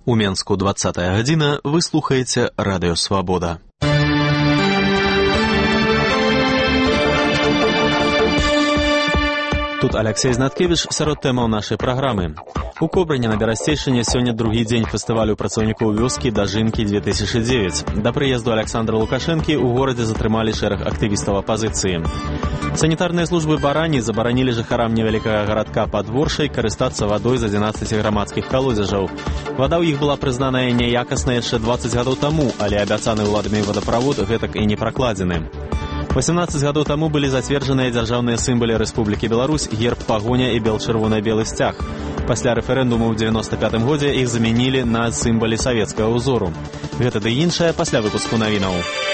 У Менску 20-я гадзіна, вы слухаеце Радыё Свабода. Тут Алексей Знаткевич сярод тэмаў нашай праграмы. У Кобрыні на Берасцейшыне сёння другі дзень фестывалю працаўнікоў вёскі «Дажынкі-2009». Да прыезду Александра Лукашэнкі ў горадзе затрымалі шэраг актывістаў апазіцыі. Санітарныя службы Барані забаранілі жыхарам невялікага гарадка Падворшай карыстацца вадой з 11 грамадскіх калодзежаў. Вада ў іх была прызнаная няякаснай яшчэ 20 гадоў таму, але абяцаны ўладамі вадаправод гэтак і не пракладзены. 18 гадоў таму былі зацверджаныя дзяржаўныя сімвалы Рэспублікі Беларусь, герб, пагоня і бел-чырвона-белы сцяг. Пасля рэферэндуму ў 95-м годзе іх замянілі на сімвалы савецкага ўзору. Гэта ды іншае пасля выпуску навінаў.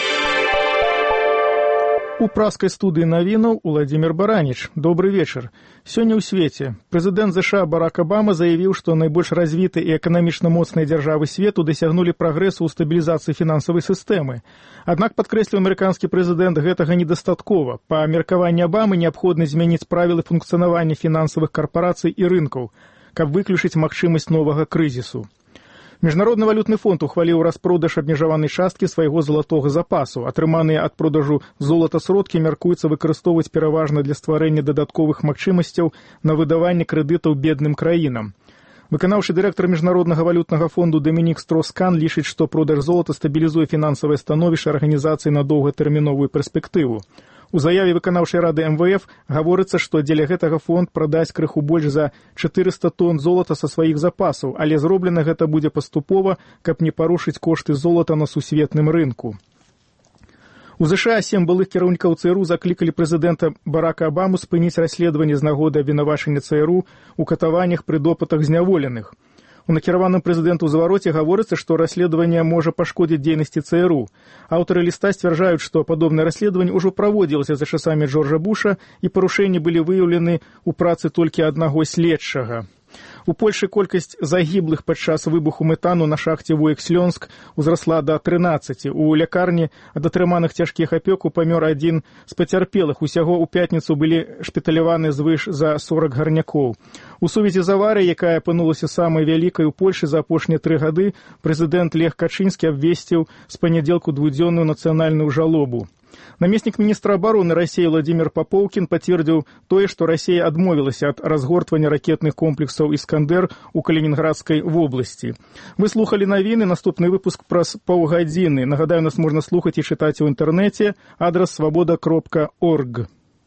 У праскай студыі навінаў Уладзімір Бараніч. Добры вечар. Сёння ў свеце прэзідэнт ЗША Барак Абама заявіў, што найбольш развітыя і эканамічна моцныя дзяржавы свету дасягнулі прагрэсу ў стабілізацыі фінансавай сістэмы. Аднак, падкрэсліў амерыканскі прэзідэнт, гэтага недастаткова. Па меркаванні Абамы неабходна змяніць правілы функцыянавання фінансавых карпарацый і рынкаў, каб выключыць магчымасць новага крызісу. Міжнародны валютны фонд ухваліў распродаж абмежаванай часткі свайго залатога запасу. Атрыманыя ад продажу золата сродкі мяркуецца выкарыстоўваць пераважна для стварэння дадатковых магчымасцяў на выдаванне крэдытаў бедным краінам. Выканаўчы дырэктар Міжнароднага валютнага фонду Дамінік Строскан лічыць, што продаж золата стабілізуе фінансавае становішча арганізацыі на доўгатэрміновую перспектыву. У заяве выканаўчай рады МВФ гаворыцца, што дзеля гэтага фонд прадасць крыху больш за 400 тонн золата са сваіх запасаў, але зроблена гэта будзе паступова, каб не парушыць кошты золата на сусветным рынку. У ЗША 7 былых кіраўнікаў ЦРУ заклікалі прэзідэнта Барака Абаму спыніць расследаванне з нагоды абвінавачання ЦРУ у катаваннях пры допытах зняволеных. У накіраваным прэзідэнту звароце гаворыцца, што расследаванне можа пашкодзіць дзейнасці ЦРУ. Аўтары ліста сцвярджаюць, што падобнае расследаванне ўжо праводзілася за часамі Джорджа Буша і парушэнні былі выяўлены ў працы толькі аднаго следчага. У Польшы колькасць загіблых падчас выбуху метану на шахце Вуек-Слёнск узрасла да 13. У лякарні ад атрыманых цяжкіх апёк памёр адзін з пацярпелых. Усяго ў пятніцу былі шпіталяваны звыш за 40 гарнякоў. У сувязі з аварыяй, якая апынулася самай вялікай у Польшы за апошнія 3 гады, прэзідэнт Лех Качынскі абвесціў з панядзелку двухдзённую нацыянальную жалобу. Намеснік міністра абароны Расіі Владзімір Папоўкін пацвердзіў тое, што Расія адмовілася ад разгортвання ракетных комплексаў «Іскандэр» у Калінінградскай вобласці. Вы слухалі навіны, наступны выпуск праз паўгадзіны. Нагадаю, нас можна слухаць і чытаць у інтэрнэце. Адрас свабода.орг.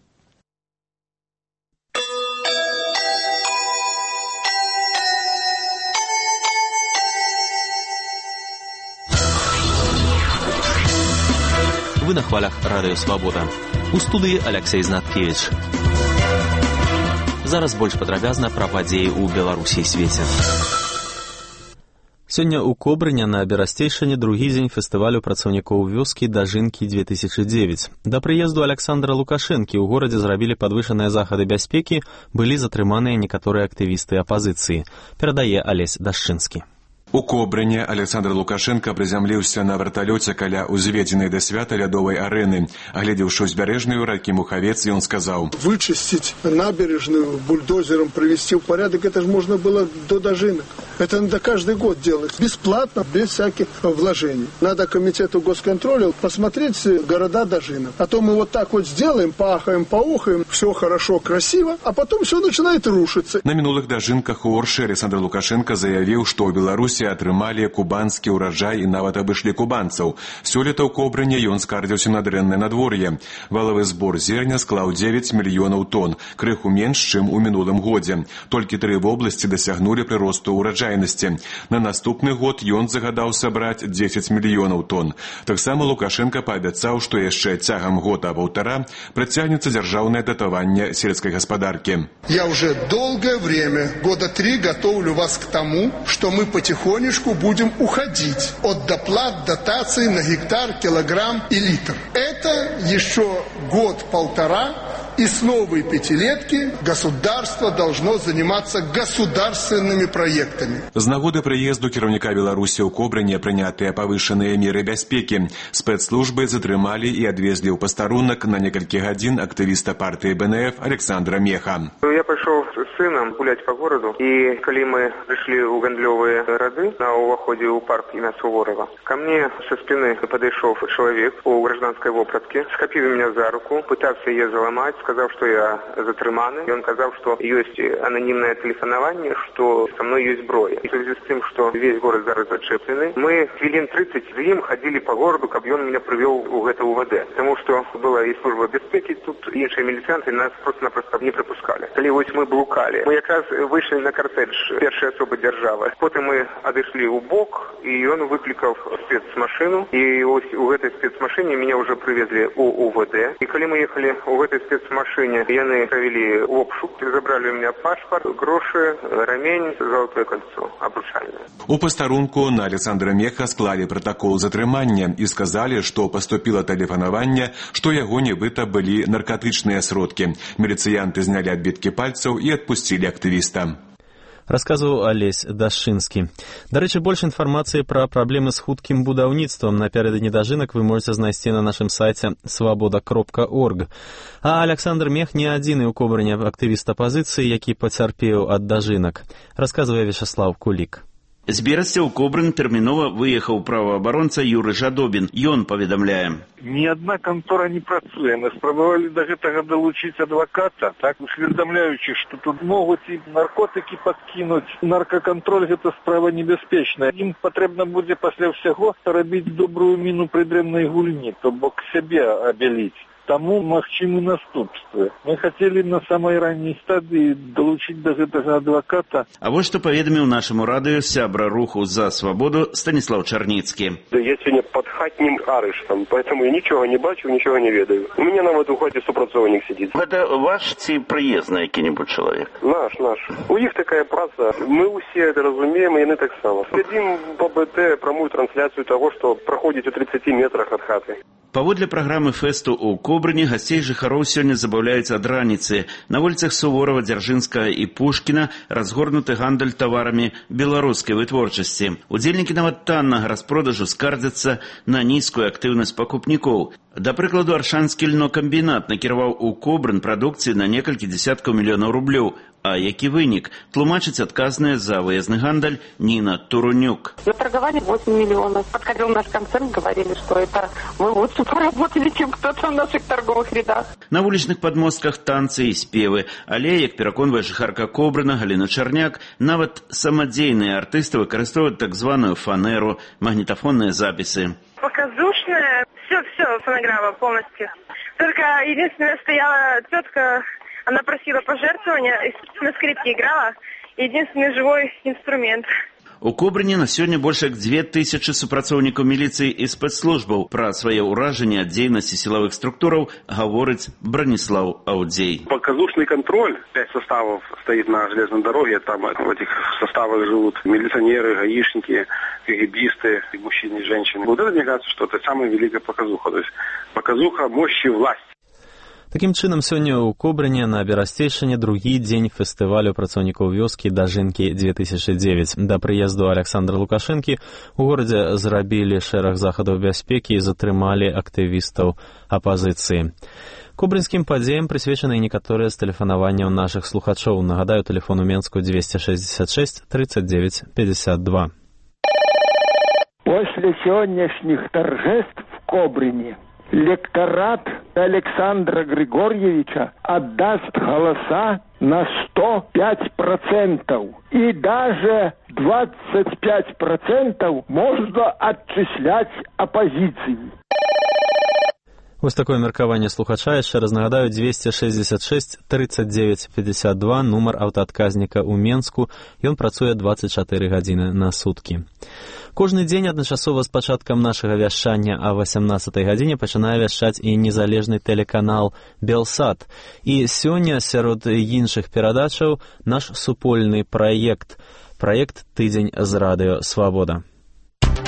Вы на хвалях Радыё Свабода. У студыі Алексей Знаткевич. Зараз больш падрабязна пра падзеі ў Беларусі і свеце. Сёння ў Кобрыні на Берасцейшыне другі дзень фестывалю працаўнікоў вёскі «Дажынкі-2009». Да прыезду Александра Лукашэнкі ў горадзе зрабілі падвышаныя захады бяспекі, былі затрыманыя некаторыя актывісты апазіцыі. Перадае Алесь Дашчынскі. У Кобрыні Александр Лукашенко прызямліўся на верталёце каля узведзенай да свята лядовай арэны. Агледзеўшы ўзбярэжную ракі Мухавец, ён сказаў: «Вычистить набережную бульдозером, привести в порядок, это же можно было до Дажинок. Это надо каждый год делать. Бесплатно, без всяких вложений. Надо комитету госконтроля посмотреть города Дажинок. А то мы вот так вот сделаем, пахаем, поухаем, все хорошо, красиво, а потом все начинает рушиться». На мінулых Дажынках у Оршы Александр Лукашенко заявіў, што ў Беларусі атрымалі кубанскі ўраджай і нават абышлі кубанцаў. Сёлета ў Кобрыні ён скардзіўся на дрэннае надвор'е. Валавы збор зерня склаў 9 мільёнаў тонн, крыху менш, чым у мінулым годзе. Толькі 3 вобласці дасягнулі прыросту ўраджайнасці. На наступны год ён загадаў сабраць 10 мільёнаў тонн. Таксама Лукашенко паабяцаў, што яшчэ цягам года-паўтара працягнецца дзяржаўнае датаванне сельскай гаспадаркі. Я уже долгое время, года 3, готовлю вас к тому, что мы потихонечку будем уходить от доплат, дотаций на гектар, килограмм и литр. Это еще год-полтора И с новой пятилетки государство должно заниматься государственными проектами. З нагоды прыезду кіраўніка Беларусі ў Кобрыне прынятыя павышаныя меры бяспекі. Спецслужбы затрымалі і адвезлі ў пастарунак на некалькі гадзін актывіста партыі БНФ Александра Меха. Я пошел с сыном гулять по городу, и когда мы пришли в гандлевые ряды на уходе у парк имя Суворова, ко мне со спины подошел человек у гражданской вопратки, схватил меня за руку, пытался ее заломать, сказал, что я затриманы, и он сказал, что есть анонимное телефонование, что со мной есть зброя. И в связи с тем, что весь город зараз зачепленный, мы хвилин 30 за ним ходили по городу, как он меня привел в это УВД. Потому что была и служба безпеки, тут іншие милицианты нас просто-напросто не пропускали. Коли ось мы блукали, мы якраз вышли на кортедж першей особи державы. Потом мы отошли у бок, и он выкликал спецмашину. И ось у этой спецмашине меня уже привезли у УВД. И когда мы ехали в этой спецмашине, яны провели обшук, забрали у меня паспорт, гроши, ремень, золотое кольцо, обручальное. У пастарунку на Александра Меха склалі протокол затрымання і сказалі, што паступіла тэлефанаванне, што яго нібыта былі наркотычныя сродкі. Міліцыянты знялі адбіткі пальцаў і адпусцілі актывіста. Расказваў Алесь Дашынскі. Дарэчы, больш інфармацыі пра праблемы з хуткім будаўніцтвам напярэдадні дажынак вы можаце знайсці на нашым сайце свабода.орг. А Александр Мех не адзіны ў Кобрыне актывіст апазіцыі, які пацярпеў ад дажынак. Расказвае Вячеслав Кулік. З Берасця ў Кобрын тэрмінова выехаў праваабаронца Юры Жадобін. Ён паведамляе. Ні адна кантора не працуе. Мы спрабавалі да гэтага далучыць адваката, так усведамляючы, што тут могуць і наркотыкі падкінуць. Наркакантроль гэта справа небяспечная. Ім патрэбна будзе пасля ўсяго рабіць добрую міну пры дрэннай гульні, то бок сябе абяліць. Таму магчымы наступствы. Мы хацелі на самай ранняй стадыі далучыць да гэтага адваката. А вось што паведаміў нашаму радыё сябра руху «За свабоду» Станіслав Чарніцкі. Я сегодня под хатнім арыштам, поэтому я нічога не бачу, нічога не ведаю. У меня нават у хаце супрацоўнік сидит. Гэта ваш ці прыезны які-небудзь чалавек? Наш. У іх такая праца. Мы усе это разумеем, і яны таксама. Следим по БТ прамую трансляцыю того, што праходзіць у 30 метрах ад хаты. Паводле праграмы фэсту ў Кобрыне гасцей жыхароў сёння забаўляюць ад раніцы. На вуліцах Суворова, Дзяржынскага і Пушкіна разгорнуты гандаль таварамі беларускай вытворчасці. Удзельнікі нават таннага распродажу скардзяцца на нізкую актыўнасць пакупнікоў. Да прыкладу, Аршанскі льнокамбінат накіраваў у Кобрын прадукцыі на некалькі дзесяткаў мільёнаў рублёў. А які вынік? Тлумачыць адказная за выездны гандаль Ніна Турунюк. Наторговали 8 миллионов. Подходил наш концерн, говорили, что это мы лучше поработали, чем кто-то в наших торговых рядах. На вулічных падмостках танцы і спевы. Але, як пераконвае жыхарка Кобрына Галіна Чарняк, нават самадзейныя артысты выкарыстоўваюць так званую фанеру, магнітафонныя запісы. Показушная. Все, фонограмма полностью. Только единственное, стояла тетка, она просила пожертвования, на скрипке играла, единственный живой инструмент. У Кобрыне на сёння больш як 2000 супрацоўнікаў міліцыі і спецслужбаў. Пра свае ўражанні ад дзейнасці сілавых структураў гаворыць Браніслав Аўдзей. Показушный контроль. 5 составов стоит на железной дороге. Там в этих составах живут милиционеры, гаишники, кгбисты, мужчины и женщины. Вот это, мне кажется, что это самая великая показуха. То есть показуха мощи власти. Такім чынам, сёння ў Кобрыне на Берасцейшыне другі дзень фестывалю працаўнікоў вёскі «Дажынкі-2009». Да прыезду Александра Лукашэнкі у горадзе зрабілі шэраг захадаў бяспекі і затрымалі актывістаў апазіцыі. Кобрынскім падзеям прысвечаны некаторыя з тэлефанаванняў нашых слухачоў. Нагадаю, тэлефон у Менску 266 39 52. После сённяшніх торжеств в Кобрыне лекторат Александра Григорьевича отдаст голоса на 105%. И даже 25% можно отчислять оппозиции. Вось такое меркаванне слухача. Яшчэ раз нагадаю, 266 39 52, нумар аўтаадказніка ў Менску. Ён працуе 24 гадзіны на суткі. Кожны дзень адначасова з пачаткам нашага вяшчання а 18 гадзіне пачынае вяшчаць і незалежны тэлеканал «Белсат». І сёння сярод іншых перадачаў наш супольны праект «Тыдзень з радыё Свабода».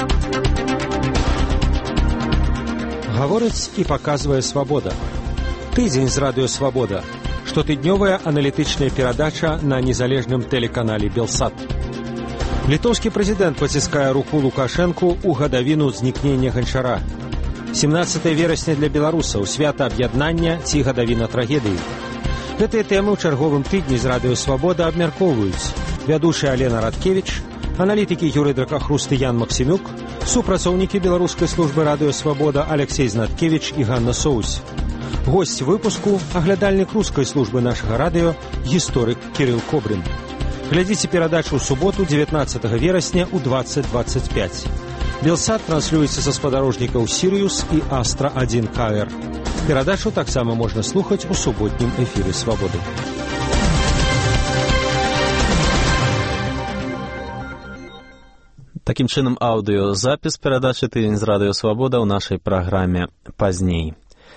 Гаворыць і паказвае Свабода. Тыдзень з радыё «Свабода». Штотыднёвая аналітычная перадача на незалежным тэлеканале «Белсат». Літоўскі прэзідэнт паціскае руку Лукашэнку ў гадавіну знікнення Ганчара. 17 верасня для беларусаў, свята аб'яднання ці гадавіна трагедыі. Гэтыя тэмы ў чарговым тыдні з радыё «Свабода» абмяркоўваюць вядучая Алена Радкевіч, аналітыкі Юрый Дракахрусты Ян Максімюк, супрацоўнікі беларускай службы радыё «Свабода» Алексей Знаткевіч і Ганна Соусь. Госць выпуску – аглядальнік рускай службы нашага радыё, гісторык Кірыл Кобрин. Глядзіце перадачу ў суботу, 19 верасня ў 20:25. Белсат транслюецца са спадарожнікаў «Сіриус» і «Астра-1 КР». Перадачу таксама можна слухаць у суботнім эфіры «Свабоды». Такім чынам, аўдыёзапіс перадачы «Тыдзень з радыё «Свабода» ў нашай праграме пазней.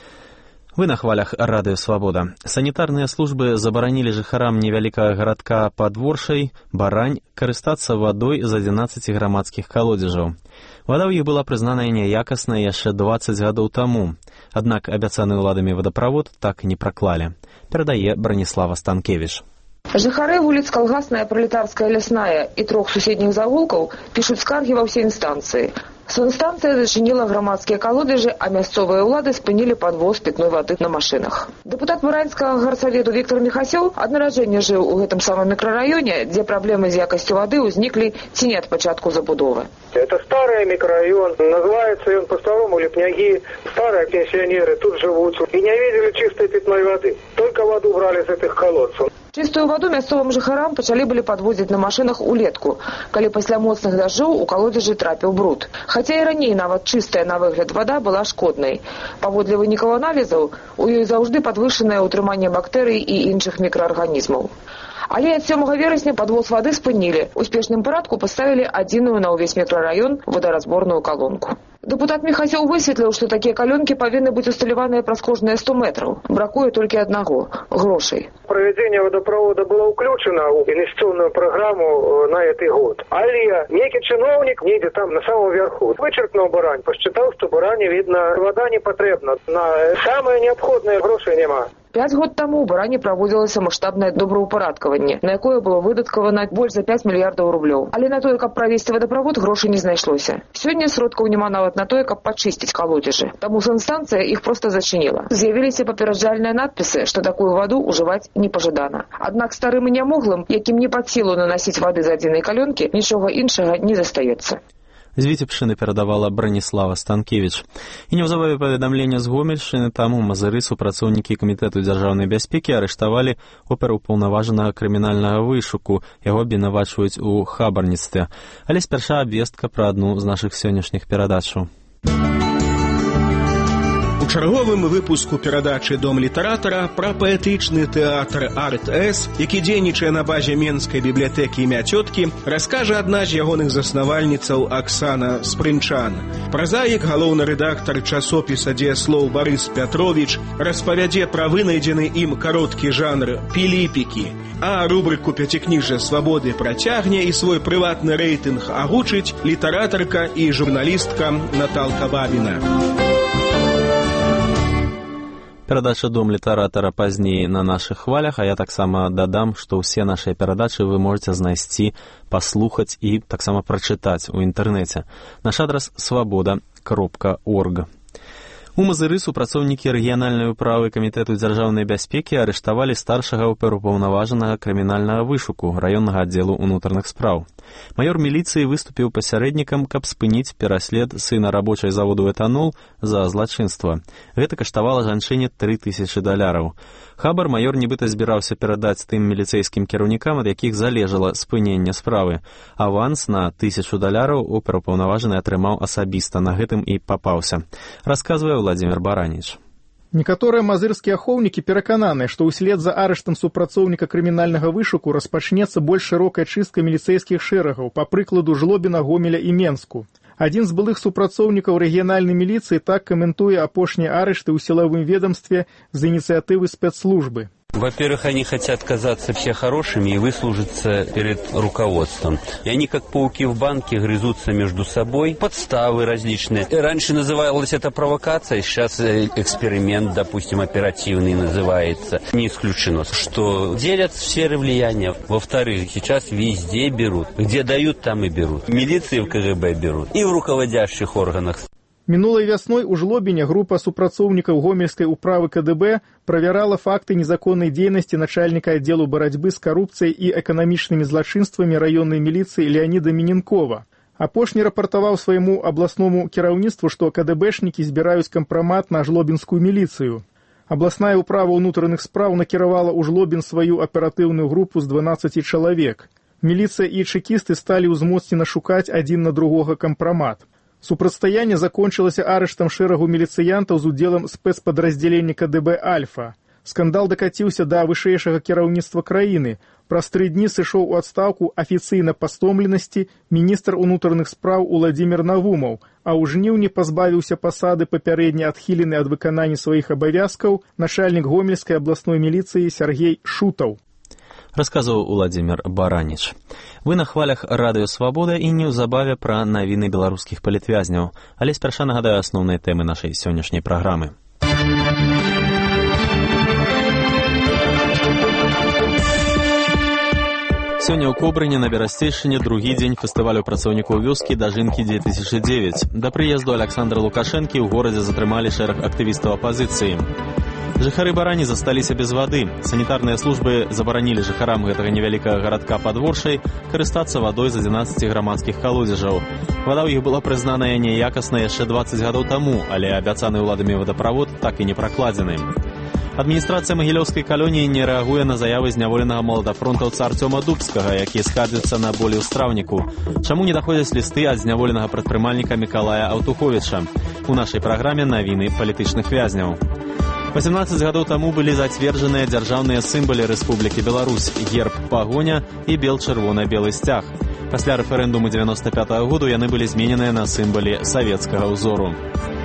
Вы на хвалях радыё «Свабода». Санітарныя службы забаранілі жыхарам невялікага гарадка Падворшай, Барань, карыстацца вадой з 11 грамадскіх калодзежаў. Вада ў іх была прызнаная няякаснай яшчэ 20 гадоў таму. Аднак абяцаны ўладамі вадаправод так і не праклалі. Перадае Браніслава Станкевіч. Жыхары вуліц Калгасная, Пралетарская, Лясная і 3 суседніх завулкаў пішуць скаргі ва ўсе інстанцыі. Санстанцыя зачыніла грамадскія калодзежы, а мясцовыя ўлады спынілі падвоз пітной вады на машынах. Дэпутат Бараньскага гарсавету Віктор Міхасёў ад нараджэння жыў у гэтым самым мікрараёне, дзе праблемы з якасцю вады ўзніклі ці не ад пачатку забудовы. Это старый микрорайон, называется он по-старому Лепняги. Старые пенсионеры тут живут и не видели чистой питной воды. Только воду брали с этих колодцев. Чыстую ваду мясцовым жыхарам пачалі былі падвозіць на машынах улетку, калі пасля моцных дажджоў у калодзежы трапіў бруд. Хаця і раней нават чыстая на выгляд вада была шкоднай. Паводле вынікаў аналізаў, у ёй заўжды падвышанае ўтрыманне бактэрый і іншых мікраарганізмаў. Але ад 7 верасня падвоз вады спынілі. У спешным парадку паставілі адзіную на ўвесь мікрараён водаразборную калонку. Дэпутат Міхасёў высветліў, што такія калёнкі павінны быць усталяваныя праз кожныя 100 метраў. Бракуе толькі аднаго – грошай. Проведение водопровода было включено в инвестиционную программу на этот год. Але некий чиновник, где там на самом верху, вычеркнул Барань, посчитал, что Баране, видно, вода не потребна. На самое необходное грошей нема. 5 год таму ў Баране праводзілася маштабнае добраўпарадкаванне, на якое было выдаткавана больш за 5 мільярдаў рублёў. Але на тое, каб правесці вадаправод, грошай не знайшлося. Сёння сродкаў няма нават на тое, каб пачысціць калодзежы. Таму санстанцыя іх проста зачыніла. З'явіліся папераджальныя надпісы, што такую ваду ўжываць непажадана. Аднак старым і нямоглым, якім не пад сілу нанасіць вады з адзінай калёнкі, нічога іншага не застаецца. З Віцебшчыны перадавала Браніслава Станкевіч. І неўзабаве паведамлення з Гомельшчыны, там у Мазыры супрацоўнікі камітэту дзяржаўнай бяспекі арыштавалі операўпаўнаважанага крымінальнага вышуку. Яго абвінавачваюць у хабарніцтве. Але спярша абвестка пра адну з нашых сённяшніх перадачаў. У чарговым выпуску перадачы «Дом літаратара» пра паэтычны тэатр «Арт-С», які дзейнічае на базе Менскай бібліятэкі імя цёткі, раскажа адна з ягоных заснавальніцаў Аксана Спрынчан. Празаік, галоўны рэдактар часопіса «Дзеяслоў» Барыс Пятровіч распавядзе пра вынайдзены ім кароткі жанр «Піліпікі». А рубрыку «Пяцікніжжа свабоды» працягне і свой прыватны рэйтынг агучыць літаратарка і журналістка Наталка Бабіна. Перадача «Дом літаратара» пазней на нашых хвалях, а я таксама дадам, што ўсе нашыя перадачы вы можете знайсці, паслухаць і таксама прачытаць у інтэрнэце. Наш адрас свабода.орг. У Мазыры супрацоўнікі рэгіянальнай управы камітэту дзяржаўнай бяспекі арыштавалі старшага операўпаўнаважанага крымінальнага вышуку раённага аддзелу ўнутраных спраў. Маёр міліцыі выступіў пасярэднікам, каб спыніць пераслед сына рабочай заводу «Этанол» за злачынства. Гэта каштавала жанчыне $3000. Хабар маёр нібыта збіраўся перадаць тым міліцэйскім кіраўнікам, ад якіх залежала спыненне справы. Аванс на $1000 операўпаўнаважаны атрымаў асабіста, на гэтым і папаўся. Расказвае Владзімір Бараніч. Некаторыя мазырскія ахоўнікі перакананы, што ўслед за арыштам супрацоўніка крымінальнага вышуку распачнецца больш шырокая чыстка міліцэйскіх шэрагаў, па прыкладу Жлобіна, Гомеля і Менску. Адзін з былых супрацоўнікаў рэгіянальнай міліцыі так каментуе апошнія арышты ў сілавым ведамстве з ініцыятывы спецслужбы. Во-первых, они хотят казаться все хорошими и выслужиться перед руководством. И они, как пауки в банке, грызутся между собой. Подставы различные. И раньше называлась это провокация, сейчас эксперимент, допустим, оперативный называется. Не исключено, что делят сферы влияния. Во-вторых, сейчас везде берут. Где дают, там и берут. В милиции, в КГБ берут. И в руководящих органах. Мінулай вясной у Жлобіне група супрацоўнікаў гомельскай управы КДБ правярала факты незаконнай дзейнасці начальніка аддзелу барацьбы з карупцыяй і эканамічнымі злачынствамі раённай міліцыі Леаніда Міненкова. Апошні рапартаваў свайму абласному кіраўніцтву, што КДБшнікі збіраюць кампрамат на жлобінскую міліцыю. Абласная управа ўнутраных спраў накіравала ў Жлобін сваю аператыўную групу з 12 чалавек. Міліцыя і чэкісты сталі ўзмоцнена шукаць адзін на другога кампрамат. Супрацьстаянне закончылася арыштам шэрагу міліцыянтаў з удзелам спецпадраздзялення КДБ «Альфа». Скандал дакаціўся да вышэйшага кіраўніцтва краіны. Праз 3 дні сышоў у адстаўку афіцыйна па стомленасці міністр унутраных спраў Уладзімір Навумаў, а ў жніўні пазбавіўся пасады папярэдне адхілены ад выканання сваіх абавязкаў начальнік гомельскай абласной міліцыі Сергей Шутаў. Расказваў Уладзімір Бараніч. Вы на хвалях радыё «Свабода» і неўзабаве пра навіны беларускіх палітвязняў. Але спярша нагадаю асноўныя тэмы нашай сённяшняй праграмы. Сёння ў Кобрыне на Берасцейшчыне другі дзень фестывалю працаўнікоў вёскі «Дажынкі-2009». Да прыезду Александра Лукашэнкі ў горадзе затрымалі шэраг актывістаў апазіцыі. Жыхары Барані засталіся без вады. Санітарныя службы забаранілі жыхарам гэтага невялікага гарадка Падворшай карыстацца вадой з 11 грамадскіх калодзежаў. Вада ў іх была прызнаная няякаснай яшчэ 20 гадоў таму, але абяцаны ўладамі вадаправод так і не пракладзены. Адміністрацыя Магілёўскай калоніі не рэагуе на заявы зняволенага маладафронтаўца Арцёма Дубскага, які скардзіцца на болі ў страўніку. Чаму не даходзяць лісты ад зняволенага прадпрымальніка Мікалая Аўтуховіча? У нашай праграме навіны палітычных вязняў. 18 гадоў таму былі зацверджаныя дзяржаўныя сімвалы Рэспублікі Беларусь – герб пагоня і бел-чырвона-белы сцяг. Пасля рэферэндуму 95-го году яны былі змененыя на сімвалы савецкага ўзору.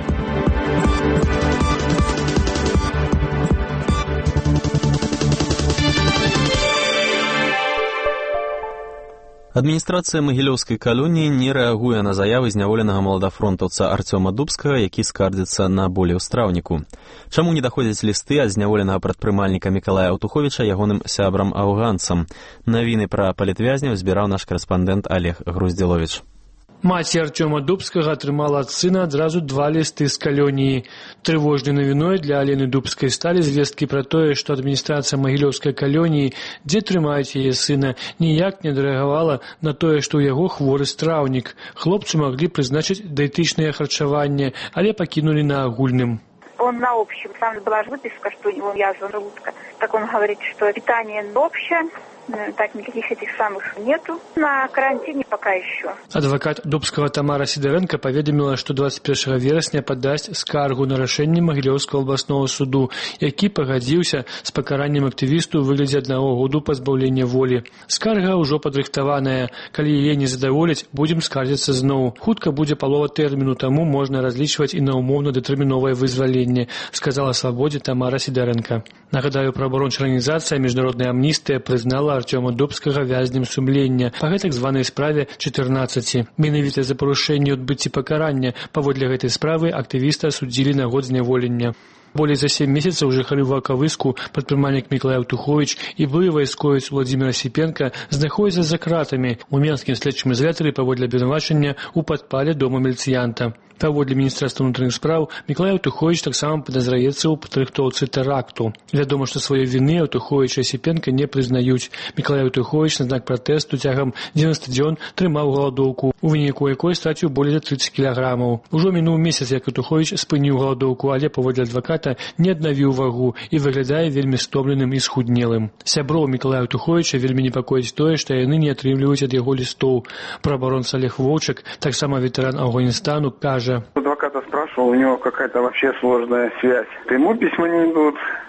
Адміністрацыя Магілёўскай калоніі не рэагуе на заявы зняволенага маладафронтаўца Арцёма Дубскага, які скардзіцца на болі ў страўніку. Чаму не даходзяць лісты ад зняволенага прадпрымальніка Мікалая Аўтуховіча ягоным сябрам-афганцам? Навіны пра палітвязняў збіраў наш карэспандэнт Олег Груздзіловіч. Маці Арцёма Дубскага атрымала ад сына адразу 2 лісты з калоніі. Трывожнай навіной для Алены Дубскай сталі звесткі пра тое, што адміністрацыя Магілёўскай калоніі, дзе трымаюць яе сына, ніяк не адрэагавала на тое, што ў яго хворы страўнік. Хлопцу маглі прызначыць дыетычнае харчаванне, але пакінулі на агульным. Он на общем. Там была же выписка, что у него язва желудка. Так он говорит, что питание общее. Так, никаких этих самых нету. На карантине пока еще. Адвокат Дубского Тамара Сидоренко поведомила, что 21 вересня подасць скаргу на рашэнне Магілёўскага областного суду, які пагадзіўся з пакараннем актывісту ў выглядзе 1 году пазбаўлення волі. Скарга ўжо падрыхтаваная. Калі яе не задаволяць, будзем скардзіцца зноў. Хутка будзе палова тэрміну, таму можна разлічваць і на умоўна-дэтэрміновае вызваленне, сказала Свабодзе Тамара Сидоренко. Нагадаю, праваабарончая арганізацыя Міжнародная амністыя прызнала Арцёма Дубскага вязнем сумлення па гэтак званай справе 14. Менавіта за парушэнне адбыцці пакарання паводле гэтай справы актывіста асудзілі на год зняволення. Болей за 7 месяцаў жыхары Вакавыску, прадпрымальнік Мікалай Аўтуховіч і былы вайсковец Владзімір Асіпенка знаходзяцца за кратамі ў Менскім следчым ізалятары паводле абвінавачання ў падпале дома міліцыянта. Паводле Міністэрства ўнутраных спраў, Мікалай Аўтуховіч таксама падазраецца ў падрыхтоўцы тэракту. Вядома, што сваёй віны Аўтуховіч і Асіпенка не прызнаюць. Мікалай Аўтуховіч на знак пратэсту цягам 90 дзён трымаў галадоўку, у выніку якой страціў болей за 30 кілаграмаў. Ужо мінуў месяц, як Аўтуховіч спыніў галадоўку, але паводле адваката не аднавіў вагу і выглядае вельмі стомленым і схуднелым. Сяброў Мікалая Аўтуховіча вельмі непакоіць тое, што яны не атрымліваюць ад яго лістоў. Праабаронца Олег Вовчак, таксама ветэран Афганістану, кажа: адвоката спрашивал, у него какая-то вообще сложная связь. Ему письма не идут,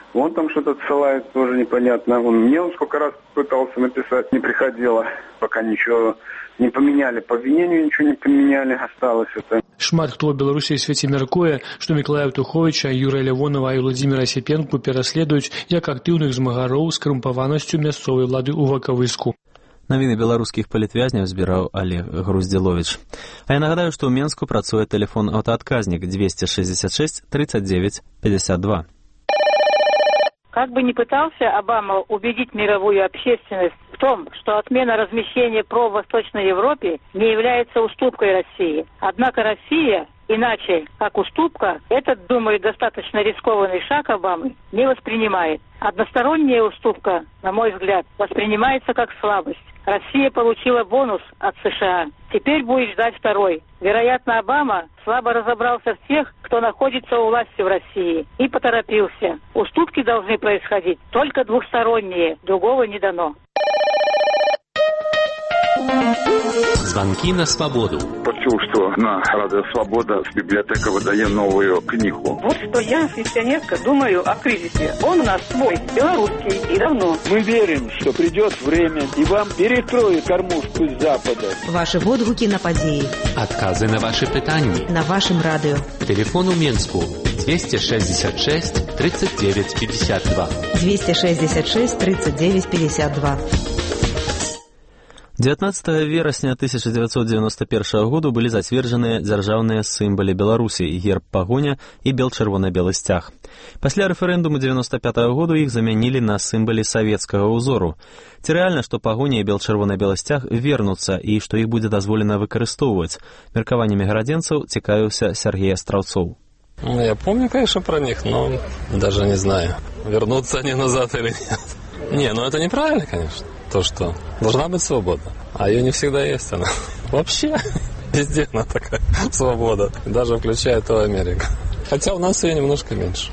Он там что-то отсылает, тоже непонятно. Мне он сколько раз пытался написать, не приходило, пока ничего не поменяли. По обвинению ничего не поменяли, осталось это. Шмат хто ў Беларусі і свеце мяркуе, што Мікалая Туховіча, Юрыя Лявонова і Владзіміра Асіпенку пераследуюць як актыўных змагароў з карумпаванасцю мясцовай улады ў Вакавыску. Навіны беларускіх палітвязняў збіраў Олег Груздзіловіч. А я нагадаю, што ў Менску працуе тэлефон аўтаадказнік 266 39 52. Как бы ни пытался Обама убедить мировую общественность в том, что отмена размещения ПРО в Восточной Европе не является уступкой России. Однако Россия, иначе как уступка, этот, думаю, достаточно рискованный шаг Обамы не воспринимает. Односторонняя уступка, на мой взгляд, воспринимается как слабость. Россия получила бонус от США. Теперь будет ждать второй. Вероятно, Обама слабо разобрался в тех, кто находится у власти в России, и поторопился. Уступки должны происходить только двухсторонние, другого не дано. Звонки на свободу. Почув, что на Радио Свобода библиотека выдает новую книгу. Вот что я, пенсионерка, думаю о кризисе. Он у нас свой, белорусский, и давно. Мы верим, что придет время, и вам перекроют кормушку с Запада. Ваши водгуки на подеи. Отказы на ваши питания. На вашем радио. Телефон у Менску 266 39 52. 266 39 52. 19 верасня 1991 году былі зацверджаныя дзяржаўныя сімвалы Беларусі, герб пагоня і бел-чырвона-белы сцяг. Пасля рэферэндуму 95 году іх замянілі на сімвалы савецкага ўзору. Ці рэальна, што пагоня і бел-чырвона-белы сцяг вернуцца і што іх будзе дазволена выкарыстоўваць? Меркаваннямі гарадзенцаў цікавіўся Сергей Астраўцоў. Я помню, конечно, про них, но даже не знаю, вернутся они назад или нет. Не, ну это неправильно, конечно. То, что должна быть свобода, а ее не всегда есть она. Вообще, везде она такая свобода, даже включая ту Америку. Хотя у нас ее немножко меньше.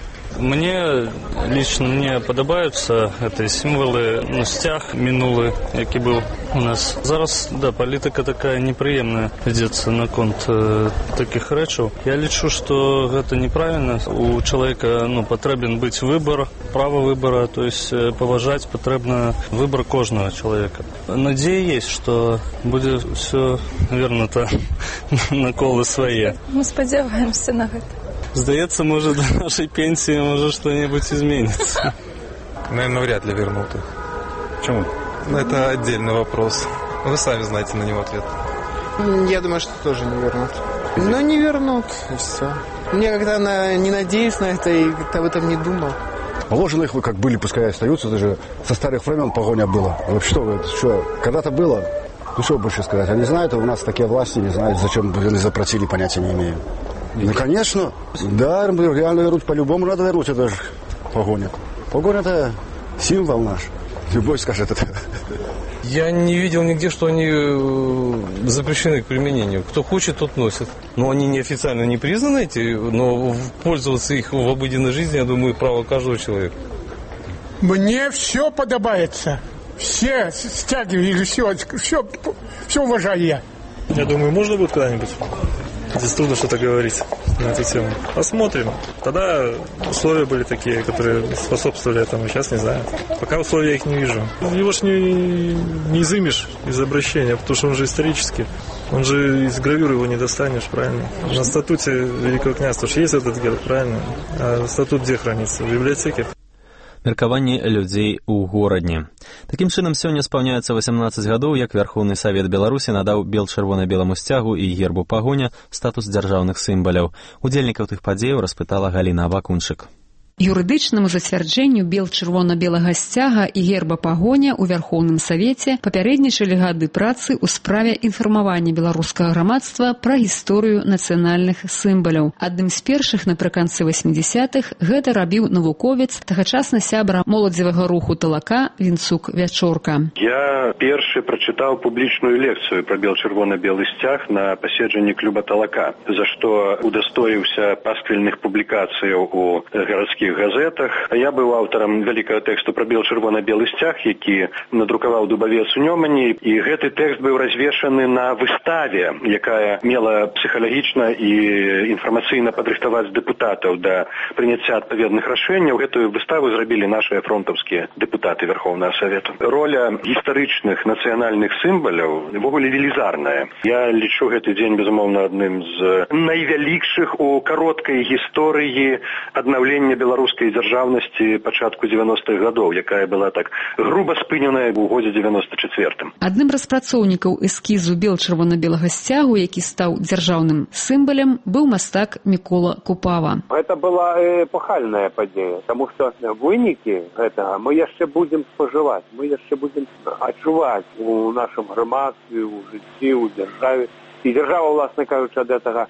Мне лично не подобаються ці символи, стяг минулий, який був у нас. Зараз, да, політика така неприємна ведеться на конт таких речей. Я лічу, що це неправильно. У чоловіка, потрібен бути вибір, право вибору, то есть поважати потрібно вибір кожного чоловіка. Надія є, що буде все вернуто на коло своє. Ми сподіваємося на це. Здається, може, до нашей пенсии может что-нибудь изменится. Наверное, вряд ли вернут их. Почему? Это отдельный вопрос. Вы сами знаете на него ответ. Я думаю, что тоже не вернут. Но не вернут, и все. Я как-то не надеюсь на это и как-то об этом не думал. Положено их, как были, пускай остаются. Даже со старых времен погоня была. Что, когда-то было? Ну, что больше сказать? Они знают, а у нас такие власти не знают, зачем они запросили, понятия не имею. Ну, конечно. Да, реально вернуть, по-любому надо вернуть, это же погоня. Погоня – это символ наш. Любой скажет это. Я не видел нигде, что они запрещены к применению. Кто хочет, тот носит. Но они неофициально не признаны, но пользоваться их в обыденной жизни, я думаю, право каждого человека. Мне все подобается. Все стяги или все уважаю я. Я думаю, можно будет когда-нибудь. Здесь трудно что-то говорить на эту тему. Посмотрим. Тогда условия были такие, которые способствовали этому. Сейчас не знаю. Пока условия их не вижу. Его ж не изымешь из обращения, потому что он же исторический. Он же из гравюры его не достанешь, правильно? На статуте Великого княжества же есть этот герб, правильно? А статут где хранится? В библиотеке. Меркаванні людзей у горадні. Такім чынам, сёння спаўняецца 18 гадоў, як Вярхоўны Савет Беларусі надаў бел-чырвона-беламу сцягу і гербу пагоня статус дзяржаўных сімваляў. Удзельнікаў тых падзеяў распытала Галіна Абакунчык. Юрыдычнаму зацвярджэнню бел-чырвона-белага сцяга і герба пагоня ў Вярхоўным Савеце папярэднічалі гады працы ў справе інфармавання беларускага грамадства пра гісторыю нацыянальных сімваляў. Адным з першых напрыканцы 80-х гэта рабіў навуковец, тагачасны сябра моладзевага руху Талака Вінцук Вячорка. Я першы прачытаў публічную лекцыю пра бел-чырвона-белы сцяг на паседжанні клуба Талака, за што удастоіўся пасквільных публікацыяў у гарадскіх многіх газетах. Я быў аўтарам вялікага тэксту пра бел-чырвона-белы сцяг, які надрукаваў Дубавец у Нёмане, і гэты тэкст быў развешаны на выставе, якая мела псіхалагічна і інфармацыйна падрыхтаваць дэпутатаў да прыняцця адпаведных рашэнняў. Гэтую выставу зрабілі нашыя фронтаўскія дэпутаты Верховнага Савету. Роля гістарычных нацыянальных сімваляў ввогуле велізарная. Я лічу гэты дзень, безумоўна, адным з найвялікшых у кароткай гісторыі аднаўлення беларускай дзяржаўнасці пачатку 90-х гадоў, якая была так груба спыненая ў годзе 94-м. Адным распрацоўнікаў эскізу бел-чырвона-белага сцягу, які стаў дзяржаўным сімвалем, быў мастак Мікола Купава. Гэта была эпахальная падзея, таму што вынікі гэтага мы яшчэ будзем спажываць, мы яшчэ будзем адчуваць у нашым грамадстве, у жыцці, у дзяржаве. І дзяржава, власна кажучы, ад гэтага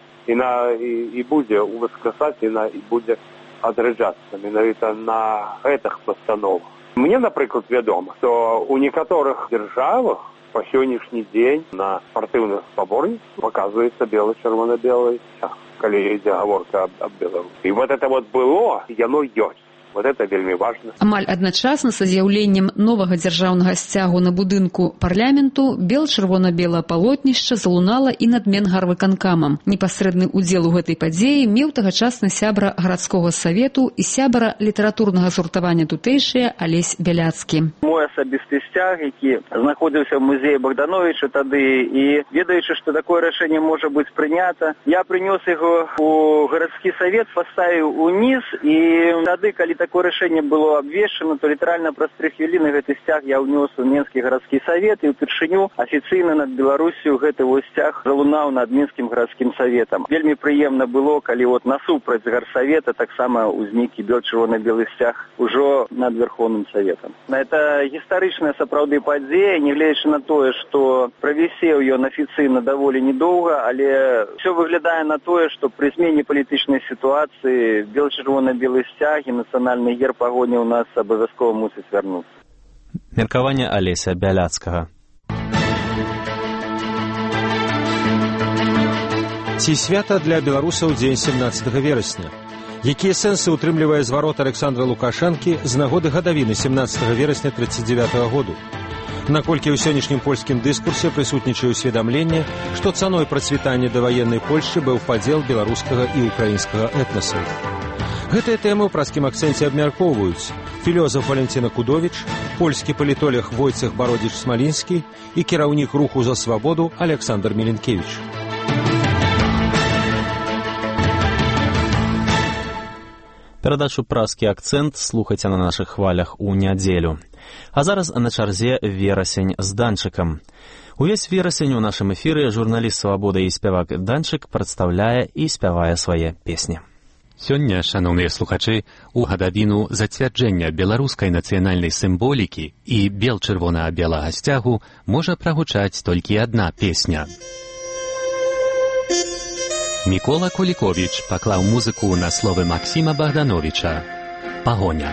і будзе ўваскасаць, і будзе адраджацца менавіта на гэтых пастановах. Мне, напрыклад, вядома, што ў некаторых дзяржавах па сённяшні дзень на спартыўных спаборніцтвах паказваецца бела-чырвона-белы сцяг, калі ідзе гаворка аб Беларусі. І вот это вот было, яно ёсць. Вот это вельмі важна. Амаль адначасна са з'яўленнем новага дзяржаўнага сцягу на будынку парламенту бел-чырвона-белае палотнішча залунала і над Менгарвыканкамам. Непасрэдны ўдзел у гэтай падзеі меў тагачасны сябра гарадскога савету і сябра літаратурнага сартавання тутэйшыя Алесь Бяляцкі. Мой асабісты сцяг, які знаходзіўся ў музеі Богдановича тады, і ведаючы, што такое рашэнне можа быць прынята, я прынёс яго у гарадскі савет, паставіў уніз, і тады, калі такое рашэнне было абвешчана, то літаральна праз 3 хвіліны гэты сцяг я ўнёс у Менскі гарадскі савет, і ўпершыню афіцыйна над Беларусю гэты сцяг залунаў над Мінскім гарадскім саветам. Вельмі прыемна было, калі насупраць гарсавета таксама узнік і бел-чырвона-белы сцяг ужо над Верховным Саветам. Это гістарычная сапраўды падзея, нягледзячы на тое, што правісеў ён афіцыйна даволі недоўга, але ўсё выглядае на тое, што пры змене палітычнай сітуацыі бел-чырвона-белы сцяг і нацыянальны герб пагоні ў нас абавязкова мусіць вярнуцца. Меркаванне Алеся Бяляцкага. Ці свята для беларусаў дзень 17 верасня? Якія сэнсы ўтрымлівае зварот Александра Лукашэнкі з нагоды гадавіны 17 верасня 1939 году? Наколькі ў сённяшнім польскім дыскурсе прысутнічае ўсведамленне, што цаной працвітання даваеннай Польшчы быў падзел беларускага і украінскага этнасаў? Гэтыя тэмы ў праскім акцэнце абмяркоўваюць філёзаф Валентина Кудовіч, польскі палітолог Войцех Бародзіч-Смалінскі і кіраўнік руху за свабоду Александр Міленкевіч. Перадачу «Праскі акцэнт» слухайце на нашых хвалях у нядзелю. А зараз на чарзе верасень з Данчыкам. Увесь верасень у нашым эфіры журналіст «Свабода» і спявак Данчык прадстаўляе і спявае свае песні. Сёння, шаноўныя слухачы, у гадавіну зацвярджэння беларускай нацыянальнай сімволікі і бел-чырвона-белага сцягу можа прагучаць толькі адна песня. Мікола Куліковіч паклаў музыку на словы Максіма Богдановича. «Пагоня».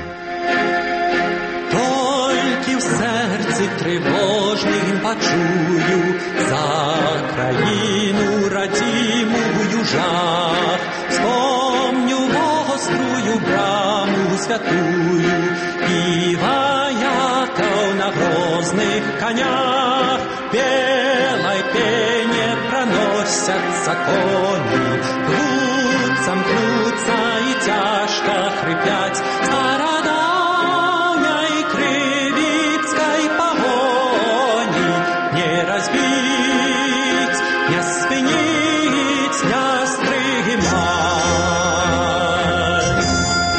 Толькі ў сэрцы трывожным пачую за краіну радзімую жах. Вспомню вострую браму святую і ваякаў на грозных канях. Белай пене праносяцца коні, мкнуцца і цяжка хрыпяць старадаўняй крывіцкай пагоні. Не разбіць, не спыніць, не стрымаць.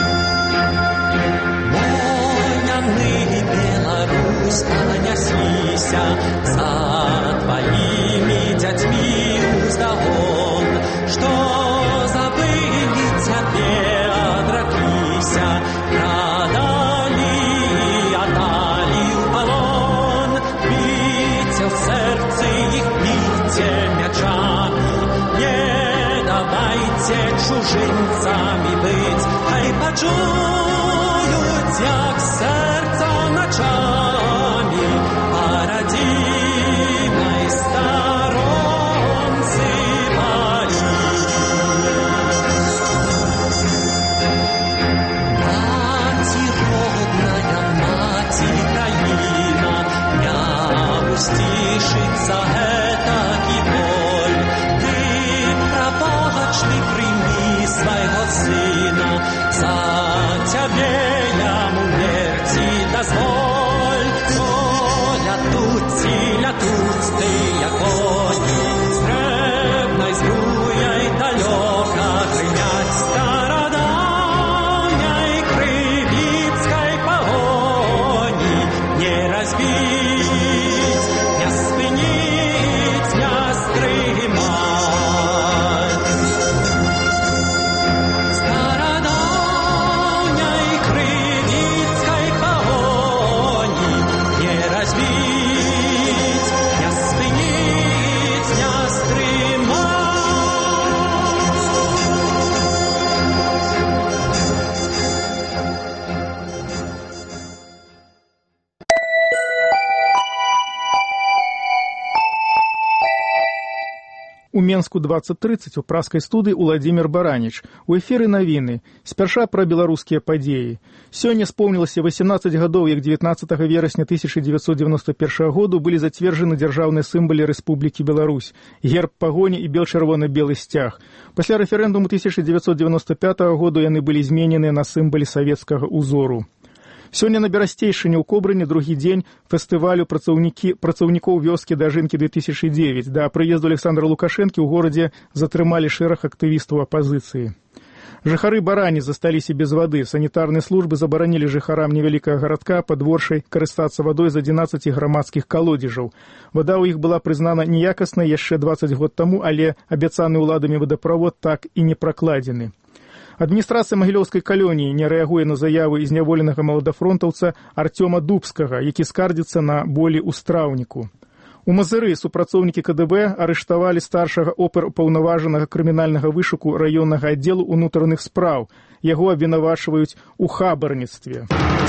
Вольны Беларусь, панясіся за тваімі дзяцьмі ўздагон, што забылі цябе, адракліся, прадалі і аддалі ў палон. Біце ў сэрцы іх, біце мячамі, не давайце чужынцамі быць, хай пачуюць, як сэрца начамі па радзімай старонцы баліць. На сцішыцца гэтакі боль. Ты, прабачны, прымі свайго сына, за цябе яму мерці дазволь. О, лятуць тыя коні, срэбнай збруяй далёка грымяць старадаўняй крывіцкай пагоні. Не разбіць, не спыніць, не стрымаць. Старадаўняй крывіцкай пагоні. Не разбіць, не спыніць, не стрымаць. У Менску 20:30 у праскай студыі Уладзімір Бараніч. У эфіры навіны. Спярша пра беларускія падзеі. Сёння спомнілася 18 гадоў, як 19 верасня 1991 году былі зацверджаны дзяржаўныя сімвалы Рэспублікі Беларусь, герб пагоні і бел-чырвона-белы сцяг. Пасля рэферэндуму 1995 году яны былі змененыя на сімвалі савецкага ўзору. Сёння на Берасцейшыне ў Кобрыне другі дзень фестывалю працаўнікоў вёскі Дажынкі 2009. Да прыезду Александра Лукашэнкі ў горадзе затрымалі шэраг актывістаў апазіцыі. Жыхары Барані засталіся без вады. Санітарныя службы забаранілі жыхарам невялікага гарадка падворшай карыстацца вадой з 11 грамадскіх калодзежаў. Вада ў іх была прызнана неякаснай яшчэ 20 год таму, але абяцаны ўладамі вадаправод так і не пракладзены. Адміністрацыя Магілёўскай калоніі не рэагуе на заявы зняволенага маладафронтаўца Артёма Дубскага, які скардзіцца на болі ў страўніку. У Мазыры супрацоўнікі КДБ арыштавалі старшага опер-паўнаважанага крымінальнага вышуку раённага аддзелу ўнутраных спраў. Яго абвінавачваюць у хабарніцтве.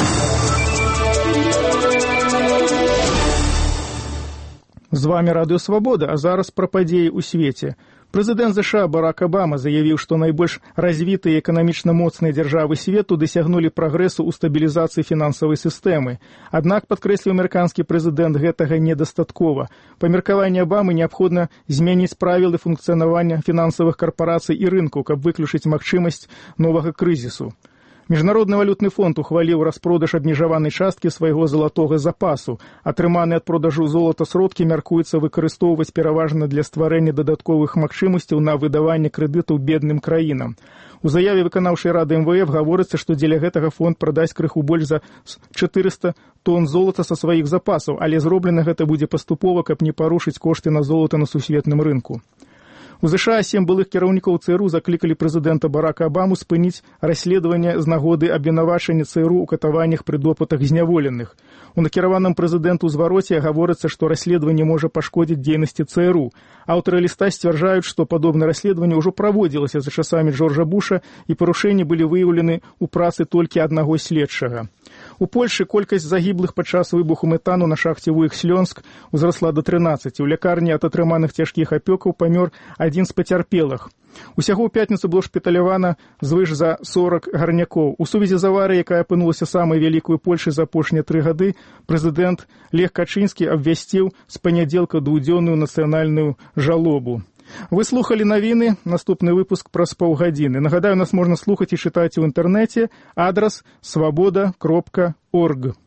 З вамі Радыё Свабода, а зараз пра падзеі ў свеце. Прэзідэнт ЗША Барак Абама заявіў, што найбольш развітыя і эканамічна моцныя дзяржавы свету дасягнулі прагрэсу ў стабілізацыі фінансавай сістэмы. Аднак, падкрэсліў амерыканскі прэзідэнт, гэтага недастаткова. Па меркаванні Абамы неабходна змяніць правілы функцыянавання фінансавых карпарацый і рынку, каб выключыць магчымасць новага крызісу. Міжнародны валютны фонд ухваліў распродаж абмежаванай часткі свайго залатога запасу. Атрыманыя ад продажу золата сродкі мяркуецца выкарыстоўваць пераважна для стварэння дадатковых магчымасцяў на выдаванне крэдытаў бедным краінам. У заяве выканаўчай рады МВФ гаворыцца, што дзеля гэтага фонд прадасць крыху больш за 400 тонн золата са сваіх запасаў, але зроблена гэта будзе паступова, каб не парушыць кошты на золата на сусветным рынку. У ЗША 7 былых кіраўнікоў ЦРУ заклікалі прэзідэнта Барака Абаму спыніць расследаванне з нагоды абвінавачання ЦРУ ў катаваннях пры допытах зняволеных. У накіраваным прэзідэнту звароце гаворыцца, што расследаванне можа пашкодзіць дзейнасці ЦРУ. Аўтары ліста сцвярджаюць, што падобнае расследаванне ўжо праводзілася за часамі Джорджа Буша і парушэнні былі выяўлены ў працы толькі аднаго следчага. У Польшы колькасць загіблых падчас выбуху метану на шахце Вуйх-Слёнск узрасла до 13. У лякарні ад атрыманых цяжкіх апёкаў памёр адзін з пацярпелых. Усяго ў пятніцу было шпіталявана звыш за 40 гарнякоў. У сувязі з аварыяй, якая апынулася самай вялікай у Польшы за апошнія 3 гады, прэзідэнт Лех Качынскі абвясціў з панядзелка двухдзённую нацыянальную жалобу. Вы слухали навіны, наступны выпуск праз паўгадзіны. Нагадаю, нас можна слухаць і чытаць у інтэрнэце. Адрас swaboda.org.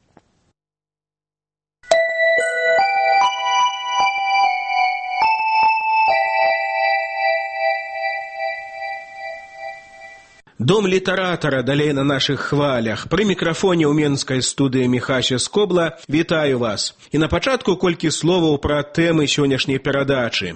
Дом літаратара далей на нашых хвалях. Пры мікрафоне ў менскай студыі Міхася Скобла вітаю вас. І на пачатку колькі словаў пра тэмы сённяшняй перадачы.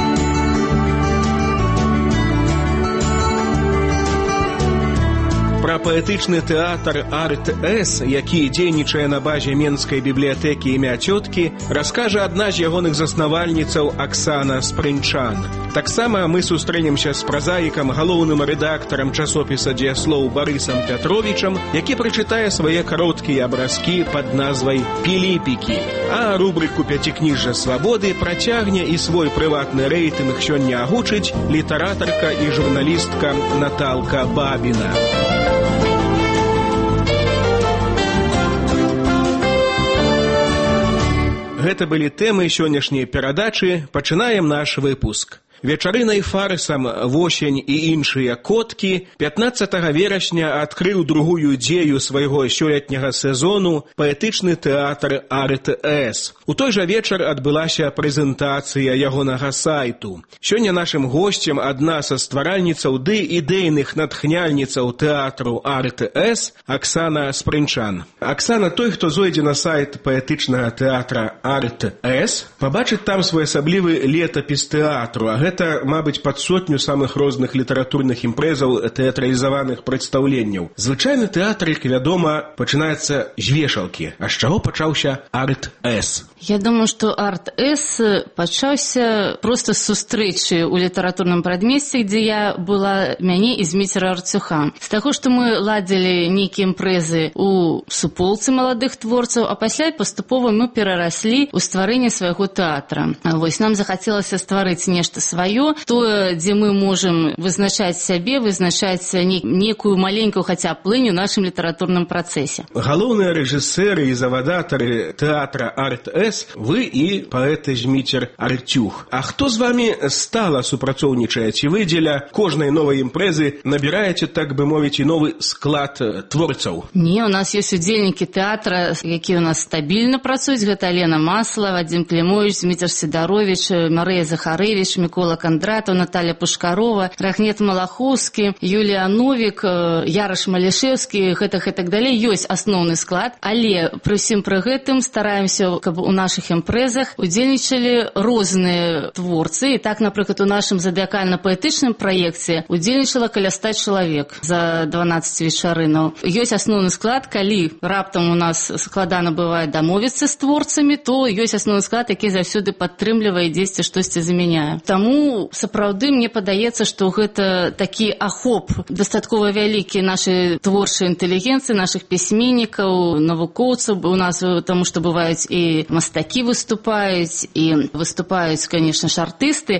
Пра паэтычны тэатр «Арт-С», які дзейнічае на базе Менскай бібліятэкі імя цёткі, раскажа адна з ягоных заснавальніцаў Аксана Спрынчан. Таксама мы сустрэнемся з празаікам, галоўным рэдактарам часопіса «Дзеяслоў» Барысам Пятровічам, які прачытае свае кароткія абразкі пад назвай «Піліпікі». А рубрыку «Пяцікніжжа свабоды» працягне і свой прыватны рэйтынг сёння агучыць літаратарка і журналістка Наталка Бабіна. гэта былі тэмы сённяшняй перадачы. Пачынаем наш выпуск. Вечарынай фарсам «Восень» і іншыя коткі 15 верасня адкрыў другую дзею свайго сёлетняга сезону паэтычны тэатр «Арт-С». У той жа вечар адбылася прэзентацыя ягонага сайту. Сёння нашым госцем адна са стваральніцаў ды ідэйных натхняльніцаў тэатру «Арт-С» Аксана Спрынчан. Аксана, той, хто зойдзе на сайт паэтычнага тэатра «Арт-С», пабачыць там своеасаблівы летапіс тэатру, а гэта, мабыць, пад сотню самых розных літаратурных імпрэзаў, тэатралізаваных прадстаўленняў. Звычайны тэатр, як вядома, пачынаецца з вешалкі. А з чаго пачаўся «Арт-С»? Я думаю, што «Арт-С» пачаўся проста з сустрэчы ў літаратурным прадмесці, дзе я была, мяне і Зміцера Арцюха. З таго, што мы ладзілі нейкія імпрэзы ў суполцы маладых творцаў, а пасля паступова мы перараслі ў стварэнне свайго тэатра. Вось, нам захацелася стварыць нешта сваё, тое, дзе мы можам вызначаць сябе, вызначаць некую маленькую хаця б плынь у нашым літаратурным працэсе. Галоўныя рэжысэры і завадатары тэатра «Арт-С» вы і паэт Зміцер Арцюх. А хто з вами стала супрацоўнічае? Ці вы дзеля кожнай новай імпрэзы набіраеце, так бы мовіць, і новы склад творцаў? Не, у нас ёсць удзельнікі тэатра, якія у нас стабільна працуюць. Гэта Алена Маслова, Вадзім Клімовіч, Зміцер Сідаровіч, Марыя Захарэвіч, Мікола Кандратаў, Наталя Пушкарова, Рахнет Малахоўскі, Юлія Новік, Яраш Малішэўскі, гэтак і так далей. Ёсць асноўны склад, але пры ўсім пры гэтым стараемся, каб у нашых імпрэзах удзельнічалі розныя творцы. І так, напрыклад, у нашым задыякальна-паэтычным праекце удзельнічала каля 100 чалавек за 12 вечарынаў. Ёсць асноўны склад, калі раптам у нас складана бывае дамовіцца з творцамі, то ёсць асноўны склад, які заўсёды падтрымлівае, дзесьці штосьці замяняе. Таму, сапраўды, мне падаецца, што гэта такі ахоп дастаткова вялікі нашай творчай інтэлігенцыі, нашых пісьменнікаў, навукоўцаў у нас, таму што бываюць і мастакі выступаюць, і выступаюць, конечно ж, артысты,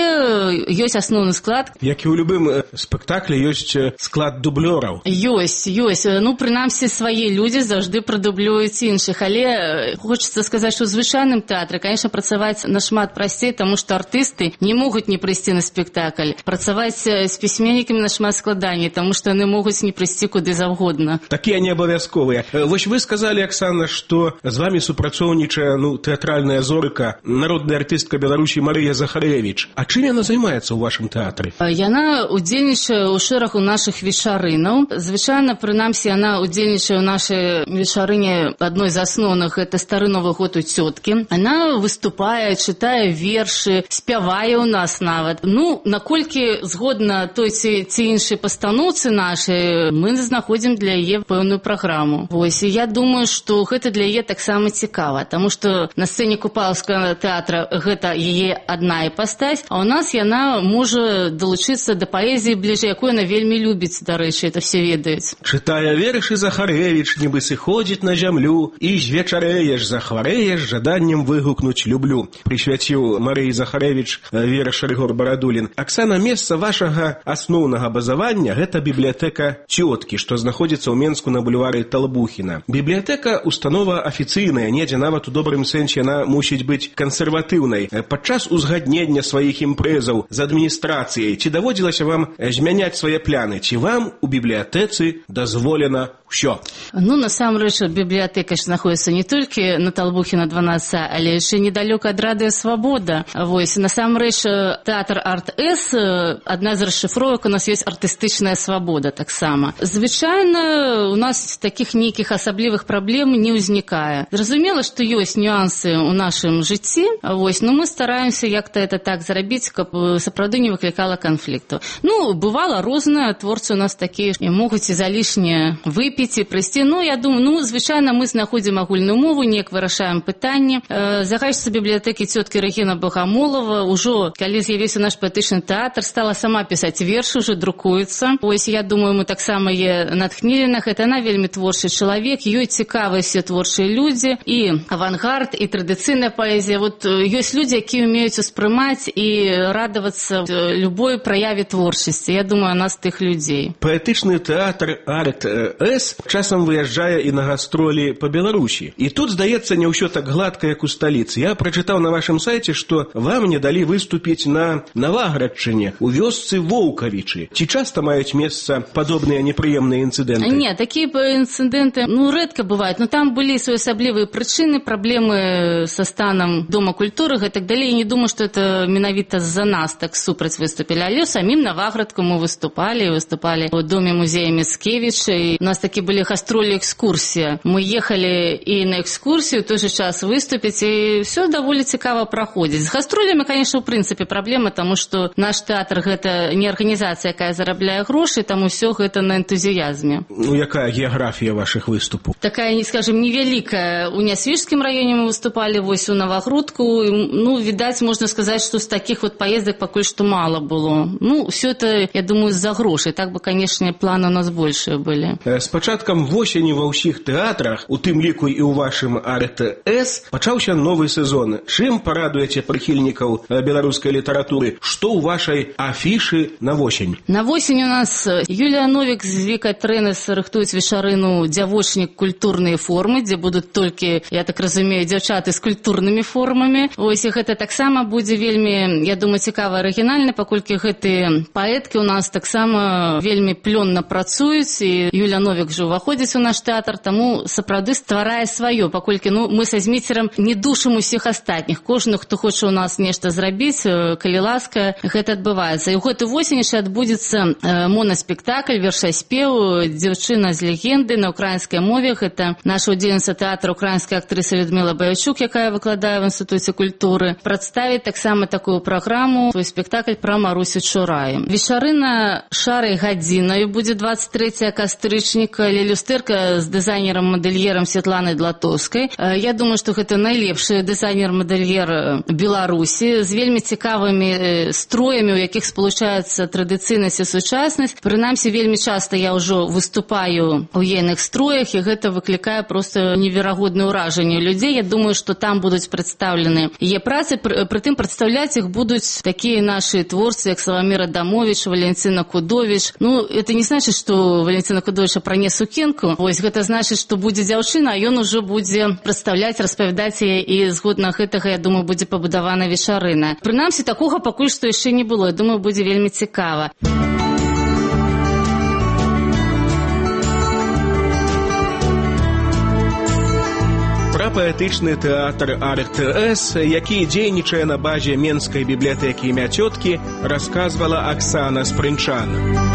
але ёсць асноўны склад. Як і ў любым спектаклі ёсць склад дублёраў. Ёсць. Ну, прынамсі, свае людзі заўжды прадублююць іншых, але хочацца сказаць, што ў звычайным тэатры, конечно, працаваць нашмат прасцей, таму што артысты не могуць не прыйсці на спектакль. Працаваць з пісьменнікамі нашмат складаней, таму што яны могуць не прыйсці куды заўгодна. Такія не абавязковыя. Вось вы сказалі, Аксана, што з вамі супрацоўнічае тэатральная зорка, народная артыстка Беларусі Марыя Захарэвіч. А чым яна займаецца ў вашым тэатры? Яна удзельнічае ў шэрагу нашых вечарынаў. Звычайна, прынамсі, яна удзельнічае ў нашай вечарыне адной з асноўных, гэта «Стары Новы год у цёткі». Яна выступае, чытае вершы, спявае ў нас нават. Ну, наколькі згодна той ці іншай пастаноўцы нашай, мы знаходзім для яе пэўную праграму. Вось, і я думаю, што гэта для яе таксама цікава, таму што на сцэне Купалаўскага тэатра гэта яе адна іпастась, а ў нас яна можа далучыцца да паэзіі бліжэй, якую яна вельмі любіць, дарэчы, это все ведаюць. Чытае вершы Захарэвіч, нібы сыходзіць на зямлю, і звечарэеш, захварэеш, жаданнем выгукнуць люблю. Прысвяціў Марыі Захарэвіч верш Рыгор Барадулін. Аксана, месца вашага асноўнага базавання — гэта бібліятэка «Цёткі», што знаходзіцца ў Менску на бульвары Талбухіна. Бібліятэка — установа афіцыйная, недзе нават у добрым сэнсе яна мусіць быць кансерватыўнай. Падчас узгаднення сваіх імпрэзаў з адміністрацыяй ці даводзілася вам змяняць свае пляны? Ці вам у бібліятэцы дазволена ўсё? Ну, насамрэч, бібліятэка ж знаходіцца не толькі на Талбухіна 12, але яшчэ недалёка ад радыё «Свабода». Вось, насамрэч, тэатр «Арт-С», адна з расшыфровак, у нас ёсць артыстычная свабода таксама. Звычайна, у нас такіх нейкіх асаблівых праблем не ўзнікае. Зразумела, што ёсць нюансы ў нашым жыцці, вось, но мы стараемся як-то это так зрабіць, каб сапраўды не выклікала канфлікту. Ну, бывала рознае, творцы у нас такія могуць і залішне выпіць і прыйсці. Ну, я думаю, звычайна мы знаходзім агульную мову, неяк вырашаем пытанне. Загадчыца бібліятэкі цёткі Рэгіна Багамолова ўжо калі з'явіўся наш паэтычны тэатр, стала сама пісаць вершы, уже друкуецца. Вось, я думаю, мы таксама е натхнілі на гэта. Она вельмі творчы чалавек, ёй цікавыя все творчыя людзі, і авангард, і традыцыйная паэзія. Вот ёсць людзі, якія умеюць успрымаць і радавацца любой праяве творчасці. Я думаю, нас тых людзей. Паэтычны тэатр Арт-С часам выязджае і на гастролі па Беларусі. І тут, здаецца, не ўсё так гладка, як у сталіцы. Я прачытаў на вашым сайце, што вам не далі выступіць на Наваградчыне, у вёсцы Воўкавічы. Ці часта маюць месца падобныя непрыемныя інцыдэнты? Не, такія інцыдэнты, рэдка бываюць. Но там былі своеасаблівыя прычыны, праблемы са станам Дома культуры і так далей. Я не думаю, што это менавіта з-за нас так супраць выступілі. Але самім Наваградку мы выступалі ў Доме музея Міцкевіча. І у нас такі былі гастролі, экскурсія. Мы ехалі і на экскурсію, той же час выступіць, і все даволі цікава праходзіць. З гастролямі, конечно, в прынцыпе праблема, таму што наш тэатр гэта не арганізацыя, якая зарабляе грошы, таму ўсё гэта на энтузіязме. Ну, якая геаграфія вашых выступаў? Такая, скажем, невялікая. У Нясвіжскім раёне мы выступалі, вось у Навагрудку. Ну, відаць, можна сказаць, што з такіх вот паездак пакуль што мала было. Ну, все это, я думаю, з-за грошай. Так бы, конечно, планы у нас большие былі. З пачаткам восені ва ўсіх тэатрах, у тым ліку і ў вашым Арт-С, пачаўся новы сезон. Чым парадуеце прыхільнікаў беларускай літаратуры? Што ў вашай афішы на восень? На восень у нас Юлія Новік з Вікай Трэнес рыхтуюць вечарыну «Дзявочнік. Культурныя формы», дзе будуць толькі, я так разумею, дзяўчаты з культурнымі формамі. Вось, і гэта таксама будзе вельмі, я думаю, цікава, арыгінальна, паколькі гэтыя паэткі у нас таксама вельмі плённа працуюць, і Юлія Новік жа ўваходзіць у наш тэатр, таму сапраўды стварае сваё, паколькі мы са Зміцерам не душым усіх астатніх. Кожны, хто хоча у нас нешта зрабіць, калі ласка, гэта адбываецца. І ў гэты восень яшчэ адбудзецца монаспектакль, вершаспеў «Дзяўчына з легенды» на украінскай мове. Гэта наша удзельніца тэатра, украінская актрыса Людмила Баячук, якая выкладае в Інстытуце культуры, прадставіць таксама такую праграму, свой спектакль пра Марусю Чурай. Вечарына «Шарай гадзінаю» будзе 23 кастрычніка, люстэрка з дызайнерам-мадэльерам Светланай Длатоўскай. Я думаю, што гэта найлепшы дызайнер-мадэльер Беларусі, з вельмі цікавымі строямі, у якіх спалучаецца традыцыйнасць і сучаснасць. Прынамсі, вельмі часта я ўжо выступаю у ейных строях, і гэта выклікае проста неверагоднае ўражанне людзей. Я думаю, што там будуць прадстаўлены яе працы, прытым прадстаўляць іх будуць такія нашы творцы, як Славамір Адамович, Валентина Кудович. Ну, это не значит, што Валентина Кудовича пране сукенку. Вось, гэта значыць, што будзе дзяўчына, а ён ужо будзе прадстаўляць, распавядаць яе, і згодна гэтага, я думаю, будзе пабудавана вечарына. Прынамсі, такога пакуль што яшчэ не было. Я думаю, будзе вельмі цікава. Пра паэтычны тэатр Арт-С, які дзейнічае на базе Менскай бібліятэкі імя цёткі, расказвала Аксана Спрынчан.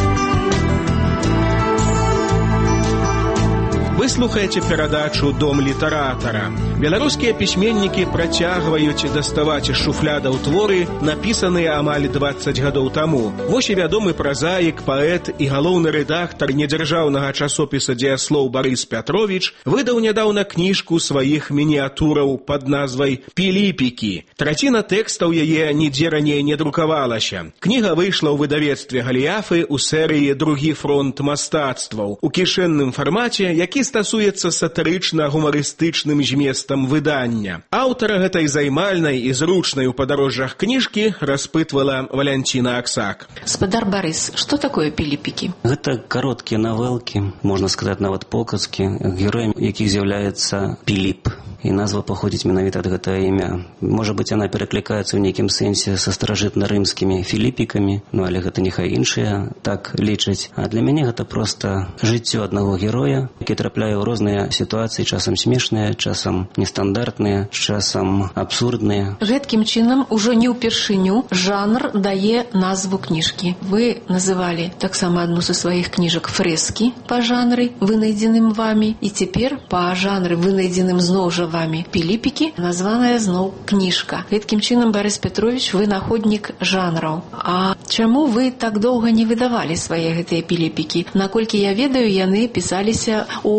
Вы слухаеце перадачу «Дом літаратара». Беларускія пісьменнікі працягваюць даставаць з шуфлядаў творы, напісаныя амаль 20 гадоў таму. Вось і вядомы празаік, паэт і галоўны рэдактар недзяржаўнага часопіса «Дзеяслоў» Барыс Пятровіч выдаў нядаўна кніжку сваіх мініятураў пад назвай «Піліпікі». Траціна тэкстаў яе нідзе раней не друкавалася. Кніга выйшла ў выдавецтве «Галіяфы» у серыі «Другі фронт мастацтваў» у кішэнным фармаце, які стасуецца сатырычна-гумарыстычным зместам выдання. Аўтара гэтай займальнай і зручнай у падарожжах кніжкі распытвала Валянціна Аксак. Спадар Барыс, што такое піліпікі? Гэта кароткія навелкі, можна сказаць, нават показкі, героем якіх з'яўляецца Піліп. І назва паходзіць менавіта ад гэтага імя. Можа быць, яна пераклікаецца ў нейкім сэнсе са старажытна-рымскімі філіпікамі, ну але гэта няхай іншыя так лічаць. А для мяне гэта проста жыццё аднаго героя, які трапляе ў розныя сітуацыі, часам смешныя, часам нестандартныя, часам абсурдныя. Гэткім чынам ужо не ўпершыню жанр дае назву кніжкі. Вы называлі таксама адну са сваіх кніжак фрэскі па жанры, вынайдзеным вамі, і цяпер па жанры, вынайдзеным зноў жа вамі піліпікі, названая зноў кніжка. Гэткім чынам, Барыс Пятровіч, вы находнік жанраў. А чаму вы так доўга не выдавалі свае гэтыя піліпікі? Наколькі я ведаю, яны пісаліся у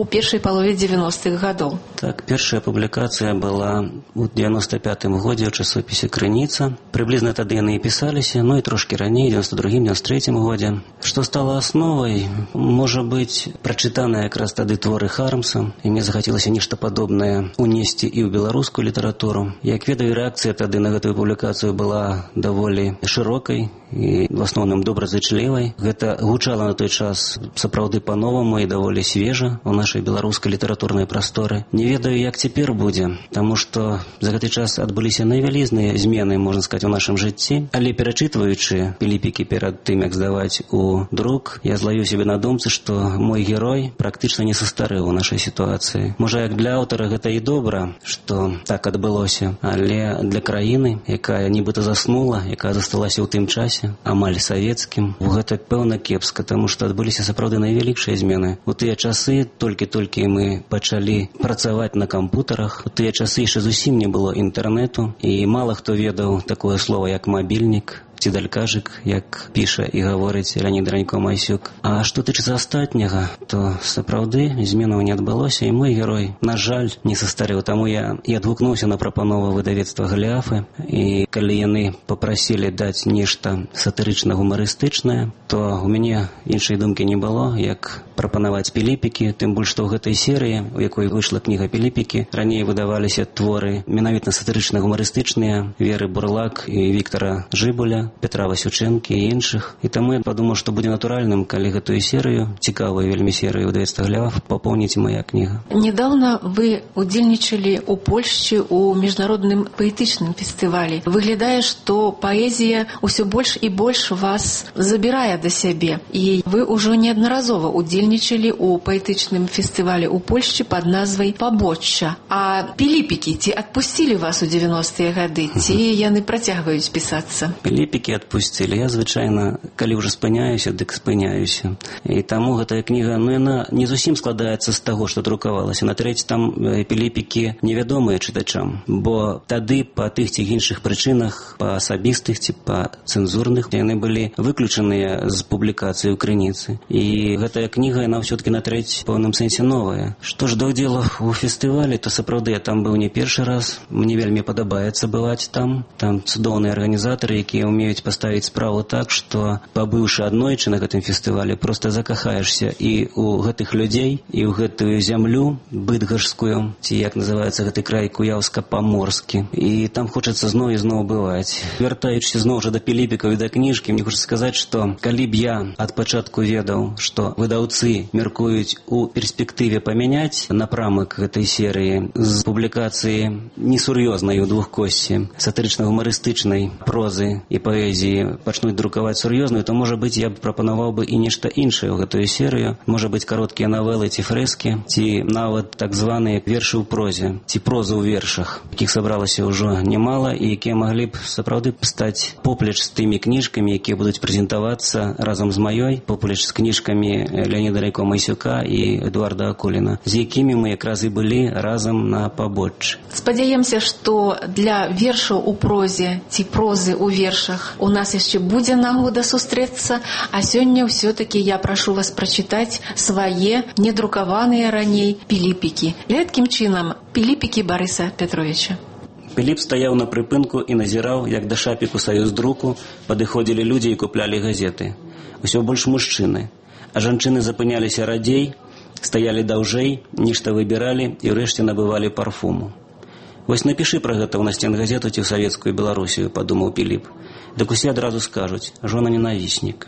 першай палове 90-х гадоў. Так, першая публікацыя была ў 95-м годзе ў часопісе «Крыніца». Прыблізна тады яны і пісаліся, ну і трошкі раней, 92-м, 93-м годзе. Што стала асновай, можа быць, прачытаныя якраз тады творы Хармса, і мне захацелася нешта падобнае унесці і ў беларускую літаратуру. Як ведаю, рэакцыя тады на гэтую публікацыю была даволі шырокай і в асноўным добразычлівай. Гэта гучала на той час сапраўды па-новаму і даволі свежа ў нашай беларускай літаратурнай прасторы. Не ведаю, як цяпер будзе, таму што за гэты час адбыліся найвялізныя змены, можна сказаць, у нашым жыцці. Але перачытваючы піліпікі перад тым, як здаваць у друк, я злавіў себе на думцы, што мой герой практычна не састарэў у нашай сітуацыі. Можа, як для аўтара гэта і добра, што так адбылося, але для краіны, якая нібыта заснула, якая засталася ў тым часе, амаль савецкім, гэта пэўна кепска, таму што адбыліся сапраўды найвялікшыя змены. У тыя часы толькі мы пачалі працаваць на кампутарах, у тыя часы яшчэ зусім не было інтэрнэту, і мала хто ведаў такое слово, як мабільнік, ці далькажык, як піша і гаворыць Леонід Ранько-Масюк. А што тычыцца астатняга, то сапраўды зменаў не адбылося, і мой герой, на жаль, не састарэў. Таму я і адгукнуўся на прапанову выдавецтва «Галіафы», і калі яны папрасілі даць нешта сатырычна-гумарыстычнае, то ў мяне іншай думкі не было, як прапанаваць піліпікі, тым больш, што ў гэтай серыі, у якой выйшла кніга «Піліпікі», раней выдаваліся творы менавіта сатырычна-гумарыстычныя Веры Бурлак і Віктара Жыбуля, Петра Васючэнкі і іншых. І таму я падумаў, што будзе натуральным, калі гэтую серыю, цікавую вельмі серыю выдавецтва «Галіаф», папоўніць моя кніга. Недавно вы удзельнічалі ў Польшчы ў міжнародным паэтычным фестывалі. Выглядае, што паэзія ўсё больш і больш вас забірае да сябе. І вы ўжо неаднаразова удзельнічалі ў паэтычным фестывалі ў Польшчы пад назвай «Пабочча». А піліпікі ці адпусцілі вас у 90-е гады, ці яны працягваюць пісацца? Піліпікі адпусцілі. Я, звычайна, калі ўжо спыняюся, дык спыняюся. І таму гэтая кніга, яна не зусім складаецца з таго, што друкавалася. Натрэць, там піліпікі невядомыя чытачам, бо тады па тых ці іншых прычынах, па асабістых ці па цэнзурных, яны былі выключаныя з публікацыі ў «Крыніцы». І гэтая кніга, яна ўсё-такі натрэць в пэўным сэнсе новая. Што ж да ўдзелу ў фестывалі, то сапраўды я там быў не першы раз. Мне вельмі падабаецца бываць там. Там цудоўныя арганізатары, якія умеюць паставіць справу так, што, пабыўшы аднойчы на гэтым фестывалі, проста закахаешся і ў гэтых людзей, і ў гэтую зямлю быдгашскую, ці як называецца гэты край, Куяўска-Паморскі. І там хочацца зноў і зноў бываць. Вяртаючыся зноў жа да піліпікаў і да кніжкі, мне хочацца сказаць, што калі б я ад пачатку ведаў, што выдаўцы меркуюць у перспектыве памяняць напрамак гэтай серыі з публікацыі несур'ёзнай у двухкосці, сатырычна-гумарыстычнай прозы і паэзіі пачнуць друкаваць сур'ёзную, то, можа быць, я б прапанаваў бы і нешта іншае ў гэтую серыю. Можа быць, кароткія навелы ці фрэскі, ці нават так званыя вершы ў прозе, ці проза ў вершах, якіх сабралася ўжо немала і якія маглі б сапраўды стаць поплеч з тымі кніжкамі, якія будуць прэзентавацца разам з маёй, поплеч з кніжкамі Леоніда Ранько-Масюка і Эдуарда Акуліна, з якімі мы якраз і былі разам на «Пабоччы». Спадзяемся, што для вершаў у прозе ці прозы ў вершах у нас яшчэ будзе нагода сустрэцца, а сёння ўсё-такі я прашу вас прачытаць свае недрукаваныя раней піліпікі. Гэткім чынам піліпікі Барыса Петровича. Піліп стаяў на прыпынку і назіраў, як да шапіку «Саюздруку» падыходзілі людзі і куплялі газеты. Усё больш мужчыны. А жанчыны запыняліся радзей, стаялі даўжэй, нешта выбіралі і ўрэшце набывалі парфуму. «Вось напішы пра гэта ў насценгазету ці ў савецкую Беларусію», – падумаў Піліп. «Дык усе адразу скажуць, жона-ненавіснік».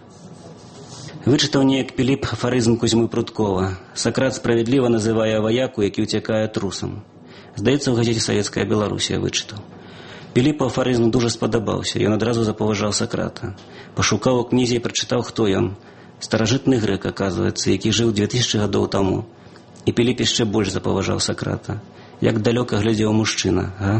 Вычытаў неяк Піліп афарызм Кузьмы Прудкова. Сакрат справядліва называе ваяку, які ўцякае трусам. Здаецца, у газеце «Савецкая Беларусія» вычытаў. Піліпу афарызм дужа спадабаўся, ён адразу запаважаў Сакрата. Пашукаў у кнізе і прачытаў, хто ён. Старажытны грэк, аказваецца, які жыў 2000 гадоў таму. І Піліп яшчэ больш запаважаў Сакрата. Як далёка глядзеў мужчына, га?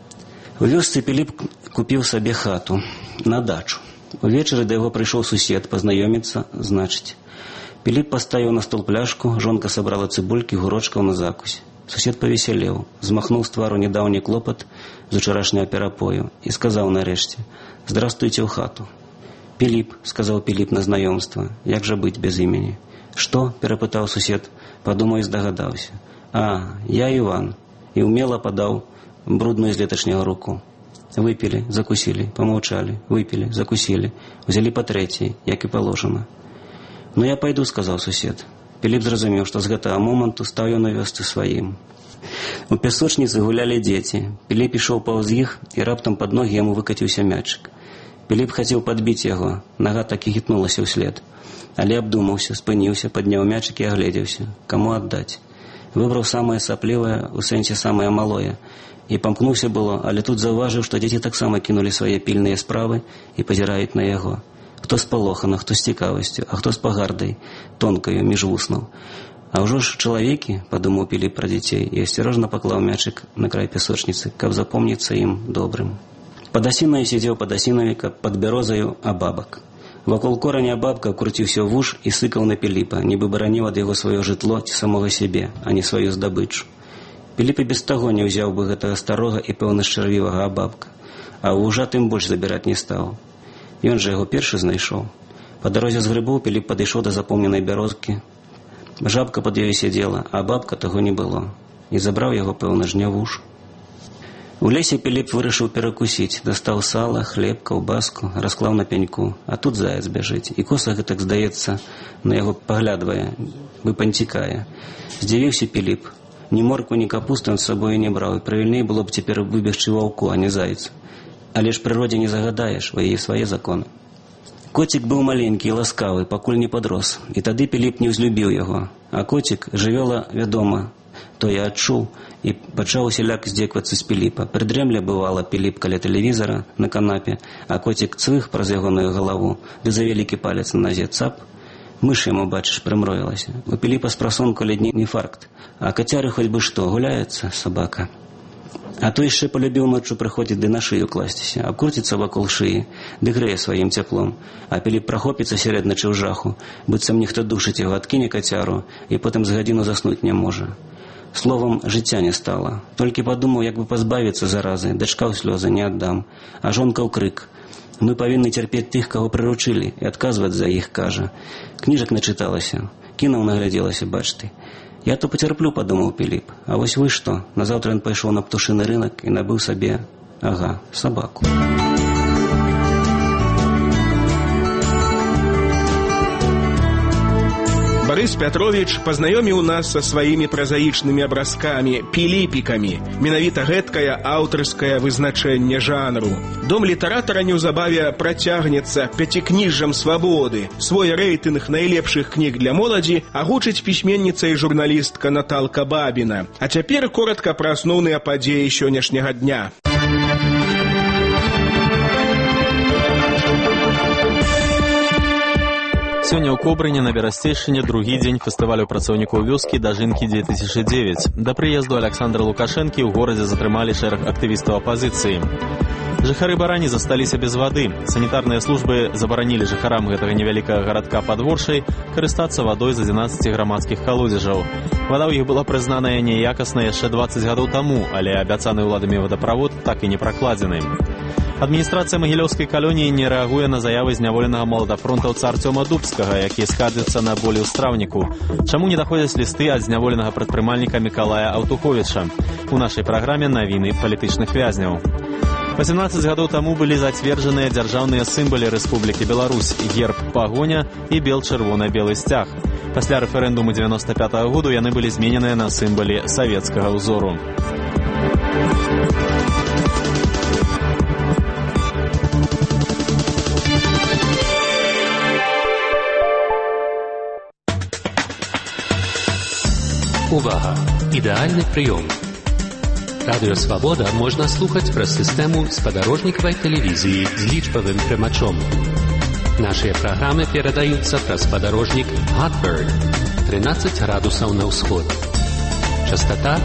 У вёсцы Піліп купіў сабе хату на дачу. Увечары да яго прыйшоў сусед пазнаёміцца, значыць. Піліп паставіў на стол пляшку, жонка сабрала цыбулькі, гурочкаў на закусь. Сусед павесялеў, змахнуў з твару нядаўні клопат з учарашняга перапою і сказаў нарэшце: «Здравствуйте ў хату». «Піліп», — сказаў Піліп на знаёмства, — «як жа быць без імені?» «Што?» – перапытаў сусед, падумаў і здагадаўся. «А, я Іван», і ўмела падаў брудную з леташняга руку. Выпілі, закусілі, памаўчалі, выпілі, закусілі, узялі па трэцяй, як і паложана. «Ну я пайду», – сказаў сусед. Піліп зразумеў, што з гэтага моманту стаў ён у вёсцы сваім. У пясочніцы гулялі дзеці. Піліп ішоў паўз іх, і раптам пад ногі яму выкаціўся мячык. Піліп хацеў падбіць яго, нага так і хітнулася ўслед. Але абдумаўся, спыніўся, падняў мячык і агледзеўся. Каму аддаць? Выбраў самае саплівае, у сэнсе самае малое. І памкнуўся было, але тут заўважыў, што дзеці таксама кінулі свае пільныя справы і пазіраюць на яго. Хто спалохана, хто з цікавасцю, а хто з пагардай, тонкаю, між вуснаў. А ўжо ж чалавекі, падумаў Піліп пра дзяцей, і асцярожна паклаў мячык на край пясочніцы, каб запомніцца ім добрым. Пад асінаю сидзеў падасінавіка, пад бярозаю абабак. Вакол кораня абабка круціўся вуш і сыкаў на Піліпа, нібы бараніў ад яго сваё жытло ці самога сябе, а не сваю здабычу. Піліп і без таго не ўзяў бы гэтага старога і пэўна шчарвівага абабка, а вужа тым больш забіраць не стаў. Ён жа яго першы знайшоў. Па дарозе з грыбоў Піліп падышоў да запомненай бярозкі. Жабка пад ёй сядзела, а бабка таго не было. І забраў яго, пэўна ж, не вуш. У лесе Піліп вырашыў перакусіць, дастаў сала, хлеб, каўбаску, расклаў на пяньку, а тут заяц бяжыць. І коса гэтак, здаецца, на яго паглядвае, бы панцікае. Здзівіўся Піліп. Ні морку, ні капусту ён з сабою не браў, і правільней было б цяпер выбегчы ваўку, а не зайцу. Але ж прыродзе не загадаеш, у яе свае законы. Коцік быў маленькі і ласкавы, пакуль не падрос, і тады Піліп не ўзлюбіў яго. А коцік, жывёла, вядома, то я адчуў, і пачаў усяляк здзеквацца з Піліпа. Прыдрэмля бывала Піліп каля тэлевізара на канапе, а коцік цвых праз ягоную галаву, ды за вялікі палец на назе цап. Мыш яму, бачыш, прымроілася. У Піліпа з прасонку ледні інфаркт. А кацяры хоць бы што, гуляецца сабака. А то яшчэ полюбіў ноччу прыходзіць ды на шыю класціся, абкруціцца вакол шыі, ды грэе сваім цяплом. А Піліп прахопіцца сярэдначы ў жаху, быццам нехто душыць яго, адкіне кацяру, і потым з гадзіну заснуць не можа. Словам, жыцця не стала. Толькі падумаў, як бы пазбавіцца заразы, дачка ў слёзы не аддам, а жонка ў крык. Мы павінны цярпець тых, каго прыручылі, і адказваць за іх, кажа. Кніжак начыталася, кінаў наглядзелася, бач ты. Я то пацярплю, падумаў Піліп. А вось вы што? Назаўтра ён пайшоў на птушыны рынак і набыў сабе, сабаку. Борис Пятрович пазнаёміў нас са сваімі празаічнымі абразкамі, піліпікамі. Менавіта гэткае аўтарскае вызначэнне жанру. Дом літаратара неўзабаве працягнецца пяцікніжжам свабоды. Свой рэйтынг найлепшых кніг для моладзі агучыць пісьменніца і журналістка Наталка Бабіна. А цяпер коратка пра асноўныя падзеі сённяшняга дня. Сёння ў Кобрыне на Берасцейшчыне другі дзень фестывалю працаўнікоў вёскі «Дажынкі 2009». Да прыезду Александра Лукашэнкі ў горадзе затрымалі шэраг актывістаў апазіцыі. Жыхары Барані засталіся без вады. Санітарныя службы забаранілі жыхарам гэтага невялікага гарадка Падворшай карыстацца вадой з 11 грамадскіх калодзежаў. Вада ў іх была прызнаная неякаснай яшчэ 20 гадоў таму, але абяцаны ўладамі вадаправод так і не пракладзены. Адміністрацыя Магілёўскай калоніі не рэагуе на заявы зняволенага маладафронтаўца Арцёма Дубскага, які скардзіцца на болі ў страўніку. Чаму не даходзяць лісты ад зняволенага прадпрымальніка Мікалая Аўтуховіча? У нашай праграме навіны палітычных вязняў. 18 гадоў таму былі зацверджаныя дзяржаўныя сімвалы Рэспублікі Беларусь – герб, пагоня і бел-чырвона-белы сцяг. Пасля рэферэндуму 95-го году яны былі змененыя на сімвалы савецкага ўзору. Увага! Ідэальны прыём. Радыё Свабода можна слухаць праз сістэму спадарожнікавай тэлевізіі з лічбавым прымачом. Нашыя праграмы перадаюцца праз спадарожнік Hotbird 13 градусаў на ўсход. Частота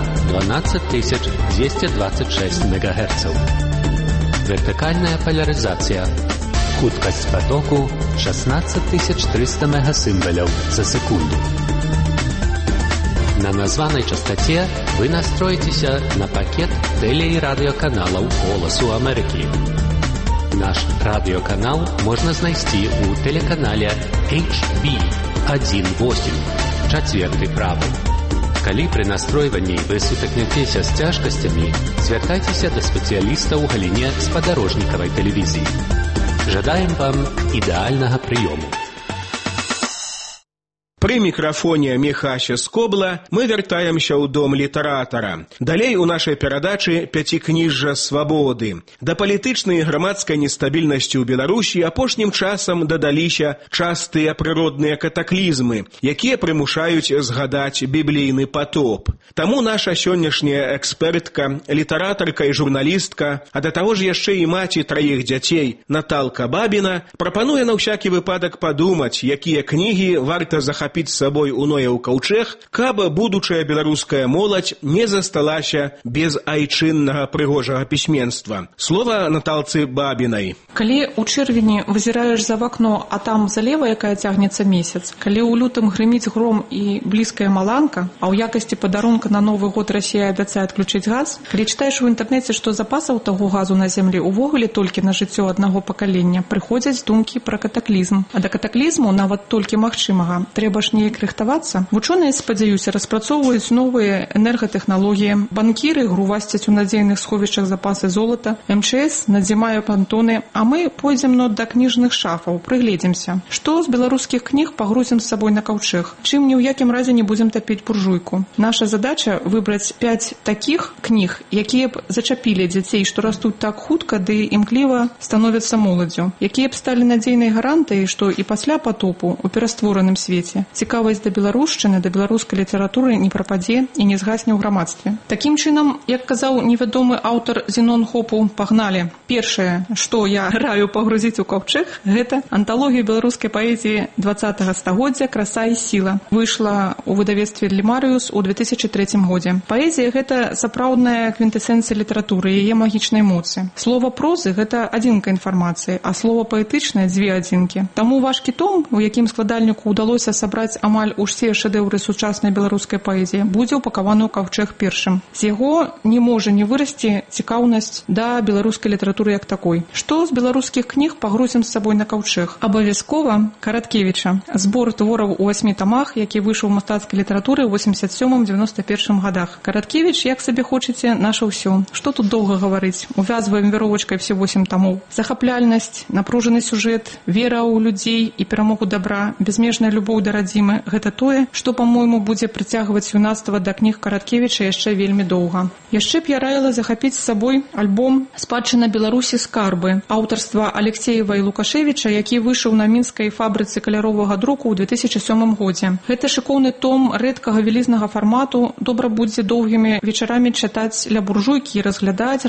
12226 МГц. Вертыкальная палярызацыя. Хуткасць потоку 16300 мегасімваляў за секунду. На названай частоце вы настроіцеся на пакет тэле- і радыёканалаў «Голасу Амерыкі». Наш радыёканал можна знайсці ў тэлеканале HB 8. Чацверты правы. Калі пры настройванні вы сутыкняцеся з цяжкасцямі, звяртайцеся да спецыяліста ў галіне спадарожнікавай тэлевізіі. Жадаем вам ідэальнага прыёму. При мікрафоне Міхася Скобла мы вяртаемся ў дом літаратара. Далей у нашай перадачы «Пяцікніжжа свабоды». Да палітычнай і грамадскай нестабільнасці ў Беларусі апошнім часам дадаліся частыя прыродныя катаклізмы, якія прымушаюць згадаць біблейны патоп. Таму наша сённяшняя экспертка, літаратарка і журналістка, а да таго ж яшчэ і маці 3 дзяцей Наталка Бабіна прапануе на ўсякі выпадак падумаць, якія кнігі варта захапіць з сабой у Нояў каўчэг, каб будучая беларуская моладзь не засталася без айчыннага прыгожага пісьменства. Слова Наталцы Бабінай. Калі ў чэрвені вызіраеш за вакно, а там залева, якая цягнецца месяц, калі ў лютым грыміць гром і блізкая маланка, а ў якасці падарунка на Новы год Расія абяцае адключыць газ, калі чытаеш у інтэрнэце, што запасаў таго газу на зямлі увогуле толькі на жыццё аднаго пакалення, прыходзяць думкі пра катаклізм. А да катаклізму, нават толькі магчымага, трэба ж неяк рыхтавацца. Вучоныя, спадзяюся, распрацоўваюць новыя энергатэхналогіі, банкіры грувасцяць у надзейных сховішчах запасы золата, МЧС надзімае пантоны, а мы пойдзем да кніжных шафаў, прыгледзімся. Што з беларускіх кніг пагрузім з сабой на каўчэг? Чым ні ў якім разе не будзем тапіць буржуйку? Наша задача выбраць 5 такіх кніг, якія б зачапілі дзяцей, што растуць так хутка ды імкліва становяцца моладзю, якія б сталі надзейнай гарантыяй, што і пасля патопу у пераствораным свеце цікавасць да беларушчыны, да беларускай літаратуры не прападзе і не згасне ў грамадстве. Такім чынам, як казаў невядомы аўтар Зенон Хопу, пагналі. Першае, што я раю пагрузіць у каўчэг, гэта анталогія беларускай паэзіі 20-го стагоддзя «Краса і сіла». Выйшла ў выдавецтве «Лімарыус» у 2003 годзе. Паэзія – гэта сапраўдная квінтэсенцыя літаратуры, яе магічнай моцы. Слова прозы – гэта адзінка інфармацыі, а слова паэтычнае – 2 адзінкі. Таму важкі том, у якім складальніку ўдалося сабраць амаль усе шэдэўры сучаснай беларускай паэзіі, будзе упакаваны ў каўчэг першым. З яго не можа не вырасці цікаўнасць да беларускай літаратуры як такой. Што з беларускіх кніг пагрузім з сабой на каўчэг? Абавязкова Караткевіча. Збор твораў у 8 тамах, які выйшаў у мастацкай літаратуры ў 87-91 годах. Караткевіч, як сабе хочаце, наша ўсё. Што тут доўга гаварыць? Увязваем веровачкай все 8 тамоў. Захапляльнасць, напружаны сюжэт, вера ў людзей і перамогу добра, безмежная любоў да радзімы – гэта тое, што, па-мойму, будзе прыцягваць юнацтва да кніг Караткевіча яшчэ вельмі доўга. Яшчэ б я раіла захапіць з сабой альбом «Спадчына Беларусі. Скарбы» аўтарства Алексеева і Лукашевіча, які выйшаў на мінскай фабрыцы каляровага друку ў 2007 годзе. Гэта шыкоўны том рэдкага вялізнага фармату, добра будзе доўгімі вечарамі чытаць ля буржуйкі і разглядаць.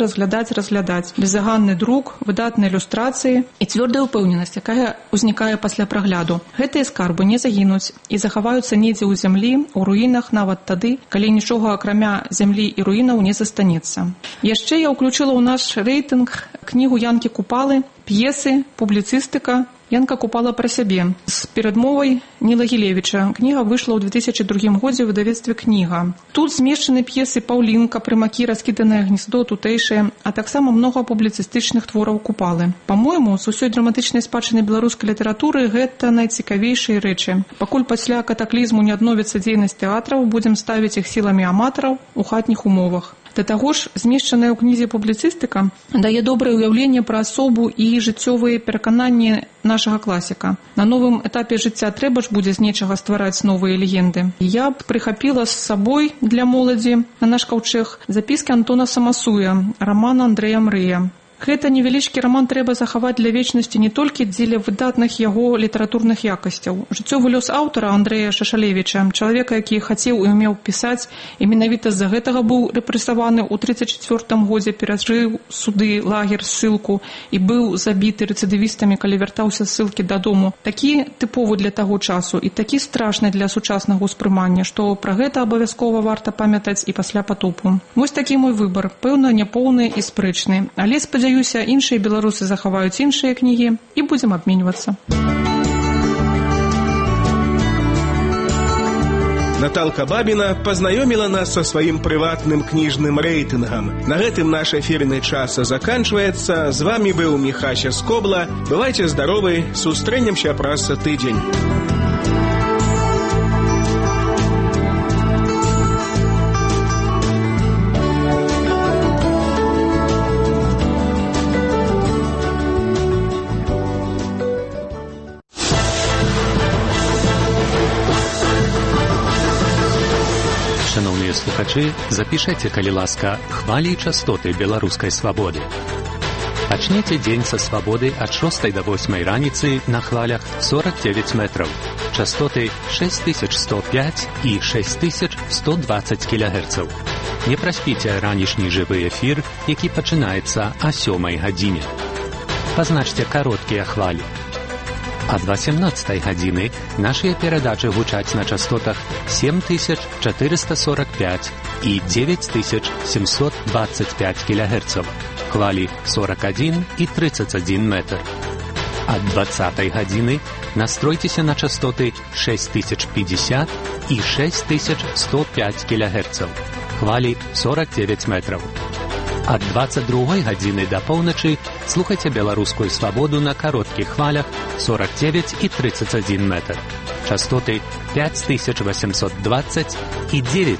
Безаганны друк, выдатныя ілюстрацыі і цвёрдая ўпэўненасць, якая ўзнікае пасля прагляду. Гэтыя скарбы не загінуць і захаваюцца недзе ў зямлі, у руінах нават тады, калі нічога акрамя зямлі і руінаў не застанецца. Яшчэ я ўключыла ў наш рэйтынг кнігу Янкі Купалы, п'есы, публіцыстыка. Янка Купала пра сябе. З перадмовай Ніла Гілевіча. Кніга выйшла ў 2002 годзе ў выдавецтве «Кніга». Тут змешчаны п'есы «Паўлінка», «Прымакі», «Раскіданае гнездо», «Тутэйшае», а таксама многа публіцыстычных твораў Купалы. Па-мойму, з усёй драматычнай спадчыны беларускай літаратуры гэта найцікавейшыя рэчы. Пакуль пасля катаклізму не адновіцца дзейнасць тэатраў, будзем ставіць іх сіламі аматараў у хатніх умовах. Да таго ж, змешчаная ў кнізе публіцыстыка дае добрае ўяўленне пра асобу і жыццёвыя перакананні нашага класіка. На новым этапе жыцця трэба ж будзе з нечага ствараць новыя легенды. Я б прыхапіла з сабой для моладзі на наш каўчэг запіскі Антона Самасуя, раман Андрэя Мрыя. Гэта невялічкі раман трэба захаваць для вечнасці не толькі дзеля выдатных яго літаратурных якасцяў. Жыццёвы лёс аўтара Андрэя Шашалевіча, чалавека, які хацеў і умеў пісаць, і менавіта з-за гэтага быў рэпрэсаваны ў 1934 годзе, перажыў суды, лагер, ссылку і быў забіты рэцыдывістамі, калі вяртаўся з ссылкі дадому. Такі тыповы для таго часу і такі страшны для сучаснага ўспрымання, што пра гэта абавязкова варта памятаць і пасля патопу. Вось такі мой выбар, пэўна, няпоўны і спрэчны, але спадзяюся, іншыя беларусы захаваюць іншыя кнігі і будзем абменьвацца. Наталка Бабіна пазнаёміла нас са сваім прыватным кніжным рэйтынгам. На гэтым наш эфірны час заканчваецца. З вамі быў Міхася Скобла. Бывайце здаровы, сустрэнемся праз тыдзень. слухачы, запішэце, калі ласка, хвалі і частоты беларускай свабоды. Пачнеце дзень са свабоды ад 6 до 8 раніцы на хвалях 49 метраў. Частоты 6105 і 6120 кГц. Не праспіце ранішні жывы эфір, які пачынаецца о 7 гадзіне. Пазначце кароткія хвалі. Ад 18 гадзіны нашыя перадачы гучаць на частотах 7445 і 9725 кГц. Хвалі 41 і 31 метр. Ад 20 гадзіны настройцеся на частоты 6050 і 6105 кГц. Хвалі 49 метраў. Ад 22 гадзіны да поўначы слухайце беларускую свабоду на кароткіх хвалях 49 і 31 метр. Частоты 5820 і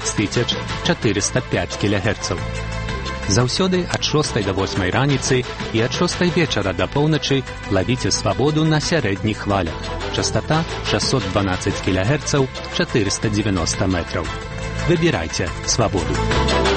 9405 кГц. Заўсёды ад 6 до 8 раніцы і ад 6 вечара да поўначы лавіце свабоду на сярэдніх хвалях. Частота 612 кГц, 490 метраў. Выбірайце свабоду.